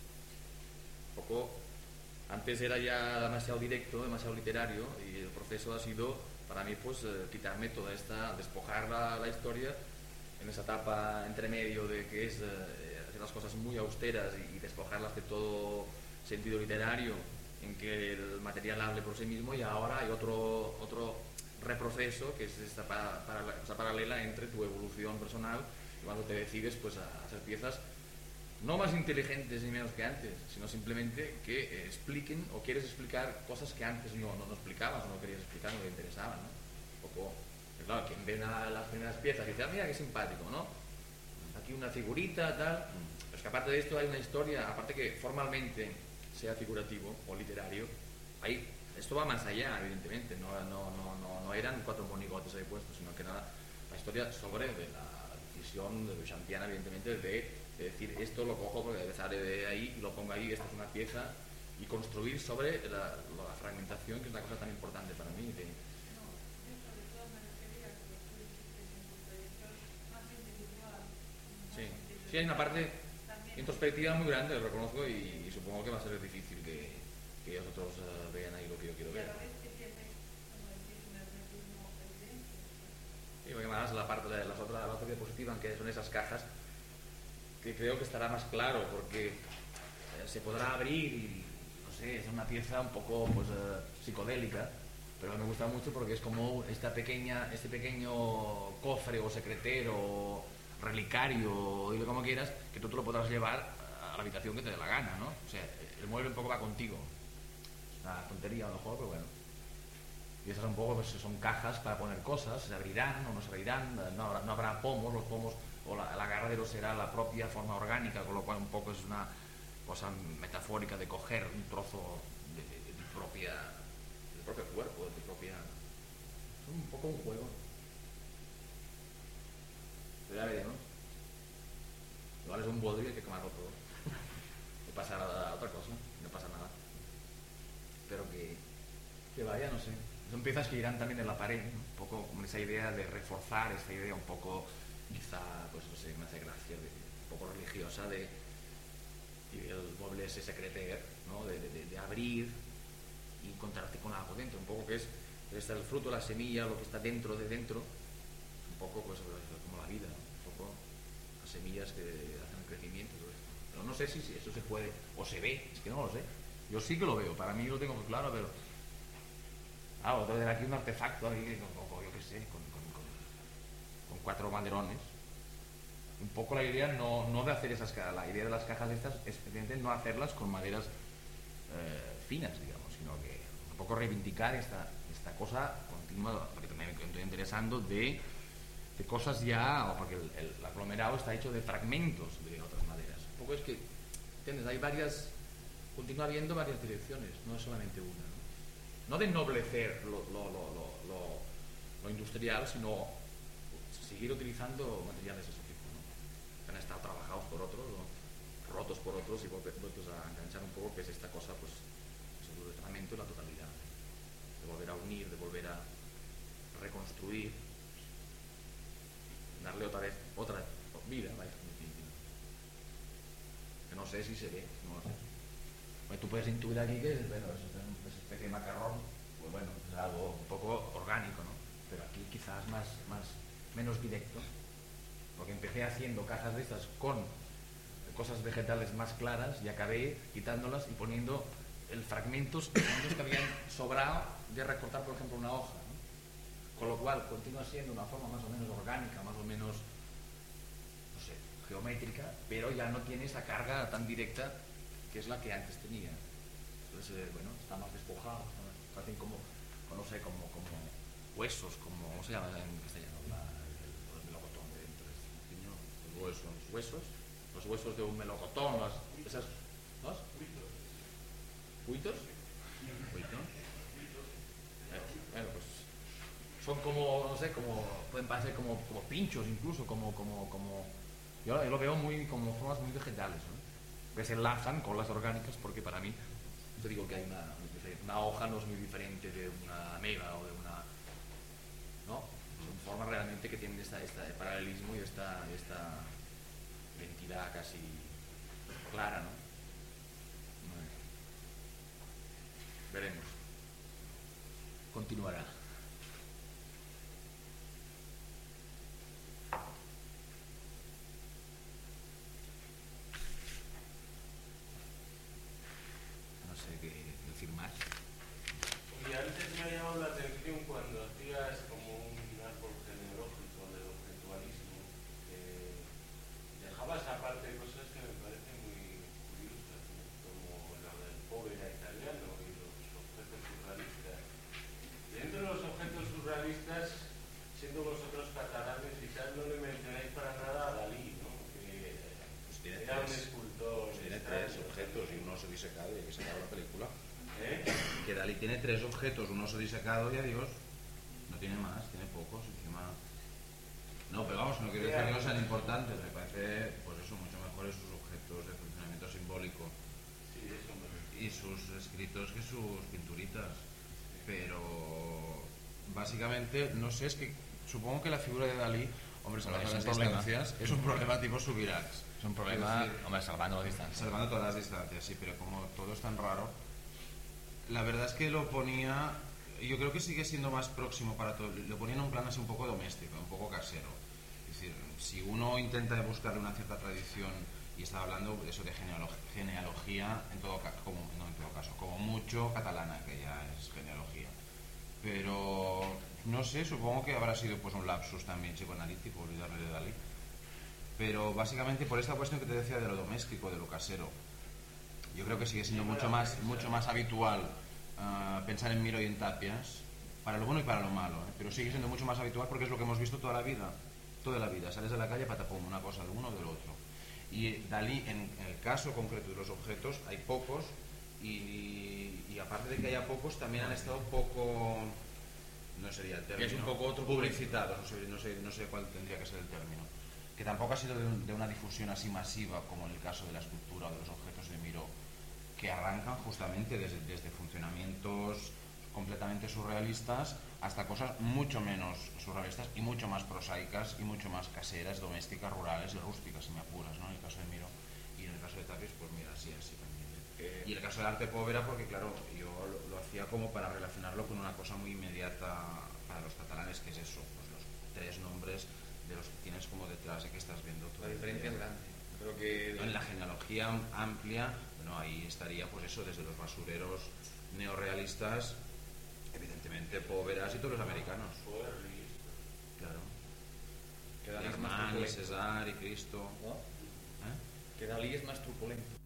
Un poco, antes era ya demasiado directo, demasiado literario, y el proceso ha sido, para mí, pues eh, quitarme toda esta, despojar la, la historia en esa etapa entre medio de que es eh, hacer las cosas muy austeras y, y despojarlas de todo sentido literario, en que el material hable por sí mismo, y ahora hay otro, otro reproceso, que es esta, para, para, esta paralela entre tu evolución personal y cuando te decides pues a hacer piezas no más inteligentes ni menos que antes, sino simplemente que eh, expliquen o quieres explicar cosas que antes no, no, no explicabas o no querías explicar, no te interesaban, ¿no? Un poco, pues claro, quien ve una- las primeras piezas y dice, ah, mira qué simpático, ¿no? Aquí una figurita, tal. Pero es que aparte de esto hay una historia, aparte que formalmente sea figurativo o literario, hay, esto va más allá, evidentemente, no, no, no, no, no eran cuatro monigotes ahí puestos, sino que era la historia sobre de la decisión de Duchampiana, evidentemente, de, de decir, esto lo cojo porque sale de ahí y lo pongo ahí, esta es una pieza, y construir sobre la, la fragmentación, que es una cosa tan importante para mí. De, no, yo sobre todo me refería a que tú hiciste en tu proyección más individual. más sí. individual. Sí, hay una parte También- introspectiva muy grande, lo reconozco, y, y supongo que va a ser difícil que, que ellos otros eh, vean ahí lo que yo quiero Y a ver. la vez que tiene, como decís, un hermetismo evidente. Sí, porque además la la parte de las otras, la otra diapositiva, que son esas cajas, que creo que estará más claro, porque eh, se podrá abrir y, no sé, es una pieza un poco pues, eh, psicodélica, pero me gusta mucho porque es como esta pequeña, este pequeño cofre o secretero o relicario, dilo como quieras, que tú te lo podrás llevar a la habitación que te dé la gana, ¿no? O sea, el mueble un poco va contigo. Es una tontería a lo mejor, pero bueno. Y estas un poco pues, son cajas para poner cosas, se abrirán o no se abrirán, no habrá, no habrá pomos, los pomos o la, el agarradero será la propia forma orgánica, con lo cual un poco es una cosa metafórica de coger un trozo de, de, de tu propia, del propio cuerpo, de tu propia... Es un poco un juego. Pero ya veremos. Igual es un bodrio y hay que quemarlo todo. Y pasar a, a otra cosa, no pasa nada. Pero que, que vaya, no sé. Son piezas que irán también en la pared, ¿no? Un poco con esa idea de reforzar esta idea un poco, quizá, pues no sé, me hace gracia, de, un poco religiosa de y el mueble ese secreter, ¿no? De, de, de abrir y encontrarte con algo dentro, un poco que es, que está el fruto, la semilla, lo que está dentro de dentro, un poco pues como la vida, ¿no? Un poco las semillas que hacen el crecimiento y todo esto. Pero no sé si, si eso se puede, o se ve, es que no lo sé. Yo sí que lo veo, para mí lo tengo muy claro, pero... Ah, otro de aquí un artefacto, ahí, con, con, yo qué sé, con, con, con, con cuatro maderones. Un poco la idea no, no de hacer esas cajas, la idea de las cajas estas es evidentemente no hacerlas con maderas eh, finas, digamos, sino que un poco reivindicar esta, esta cosa continua, porque también me estoy interesando de, de cosas ya, porque el, el aglomerado está hecho de fragmentos de otras maderas. Un poco es que, ¿entiendes? Hay varias, continúa habiendo varias direcciones, no es solamente una, ¿no? No de ennoblecer lo, lo, lo, lo, lo, lo industrial, sino seguir utilizando materiales de ese tipo, ¿no? Que han estado trabajados por otros, ¿no? Rotos por otros y vueltos a enganchar un poco, que es esta cosa, pues, el tratamiento y la totalidad, de volver a unir, de volver a reconstruir, darle otra vez otra vida, vaya, que no sé si se ve, no lo sé. Pues tú puedes intuir aquí que bueno, es una especie de macarrón, pues bueno, es algo un poco orgánico, ¿no? Pero aquí quizás más, más, menos directo, porque empecé haciendo cajas de estas con cosas vegetales más claras y acabé quitándolas y poniendo el fragmentos, fragmentos que habían sobrado de recortar, por ejemplo, una hoja, ¿no? Con lo cual continúa siendo una forma más o menos orgánica, más o menos, no sé, geométrica, pero ya no tiene esa carga tan directa que es la que antes tenía. Entonces, eh, bueno, está más despojado, ¿no? Parecen como, no sé, como, como huesos, como, ¿cómo se llama en castellano? La, el, el melocotón de dentro, los huesos, huesos, los huesos de un melocotón, las, esas, ¿los? ¿Cuitos? ¿Cuitos? Eh, bueno, pues son como, no sé, como, pueden parecer como, como pinchos incluso, como, como, como, yo, yo lo veo muy, como formas muy vegetales, ¿no? Que se enlazan con las orgánicas, porque para mí, te digo que hay una, una hoja no es muy diferente de una ameba o de una, ¿no? Son formas realmente que tienen esta, esta paralelismo y esta, esta identidad casi clara, ¿no? Bueno, veremos. Continuará. Decir más. Y antes me ha llamado la atención cuando hacías como un árbol genealógico del objetualismo, que dejabas aparte cosas que me parecen muy curiosas, ¿no? Como la del povera italiano y los objetos surrealistas. Dentro de los objetos surrealistas, siendo vosotros catalanes, quizás no le mencionáis para nada a Dalí, ¿no? Que pues tiene era tres, un escultor. Pues tiene tres objetos y un oso disecado, y hay que sacar la película. ¿Eh? Que Dalí tiene tres objetos, un oso disecado y adiós. No tiene más, tiene pocos encima. No, pero vamos, no quiero decir que no sean importantes, me parece, pues eso, mucho mejores sus objetos de funcionamiento simbólico sí, eso me... y sus escritos que sus pinturitas. Pero básicamente, no sé, es que supongo que la figura de Dalí, hombre, salvando las distancias, es un problema tipo Subirax. Es un problema, es decir, hombre, salvando las distancias. Salvando todas las distancias, sí, pero como todo es tan raro, la verdad es que lo ponía yo creo que sigue siendo más próximo para todo. Lo ponía en un plan así un poco doméstico, un poco casero. Es decir, si uno intenta buscarle una cierta tradición, y estaba hablando eso de genealog- genealogía, en todo, ca- como, no en todo caso, como mucho catalana, que ya es genealogía. Pero no sé, supongo que habrá sido pues un lapsus también psicoanalítico, olvidarle de Dalí. Pero básicamente por esta cuestión que te decía de lo doméstico, de lo casero, yo creo que sigue siendo mucho más, mucho más habitual uh, pensar en Miró y en Tapias, para lo bueno y para lo malo, ¿eh? Pero sigue siendo mucho más habitual porque es lo que hemos visto toda la vida, toda la vida, sales de la calle, patapum, una cosa de uno o del otro. Y Dalí, en el caso concreto de los objetos, hay pocos, y, y aparte de que haya pocos, también han estado poco, no sería el término, es un poco otro publicitados, no sé, no sé, no sé cuál tendría que ser el término, que tampoco ha sido de, un, de una difusión así masiva como en el caso de la escultura o de los objetos de Miró, que arrancan justamente desde, desde funcionamientos completamente surrealistas hasta cosas mucho menos surrealistas y mucho más prosaicas y mucho más caseras, domésticas, rurales y rústicas, si me apuras, ¿no? En el caso de Miró. Y en el caso de Tapies, pues mira, así, así también. Eh, Y el caso del arte povera, porque claro, yo lo, lo hacía como para relacionarlo con una cosa muy inmediata para los catalanes, que es eso, pues los tres nombres de los que tienes como detrás de que estás viendo todo. La diferencia es grande. Creo que En la genealogía amplia, bueno, ahí estaría pues eso, desde los basureros neorrealistas, evidentemente Poveras y todos los americanos. Claro. que Dalí Y es más Armand, y truculento, César, y Cristo. ¿no? ¿Eh? Que Dalí es más truculento.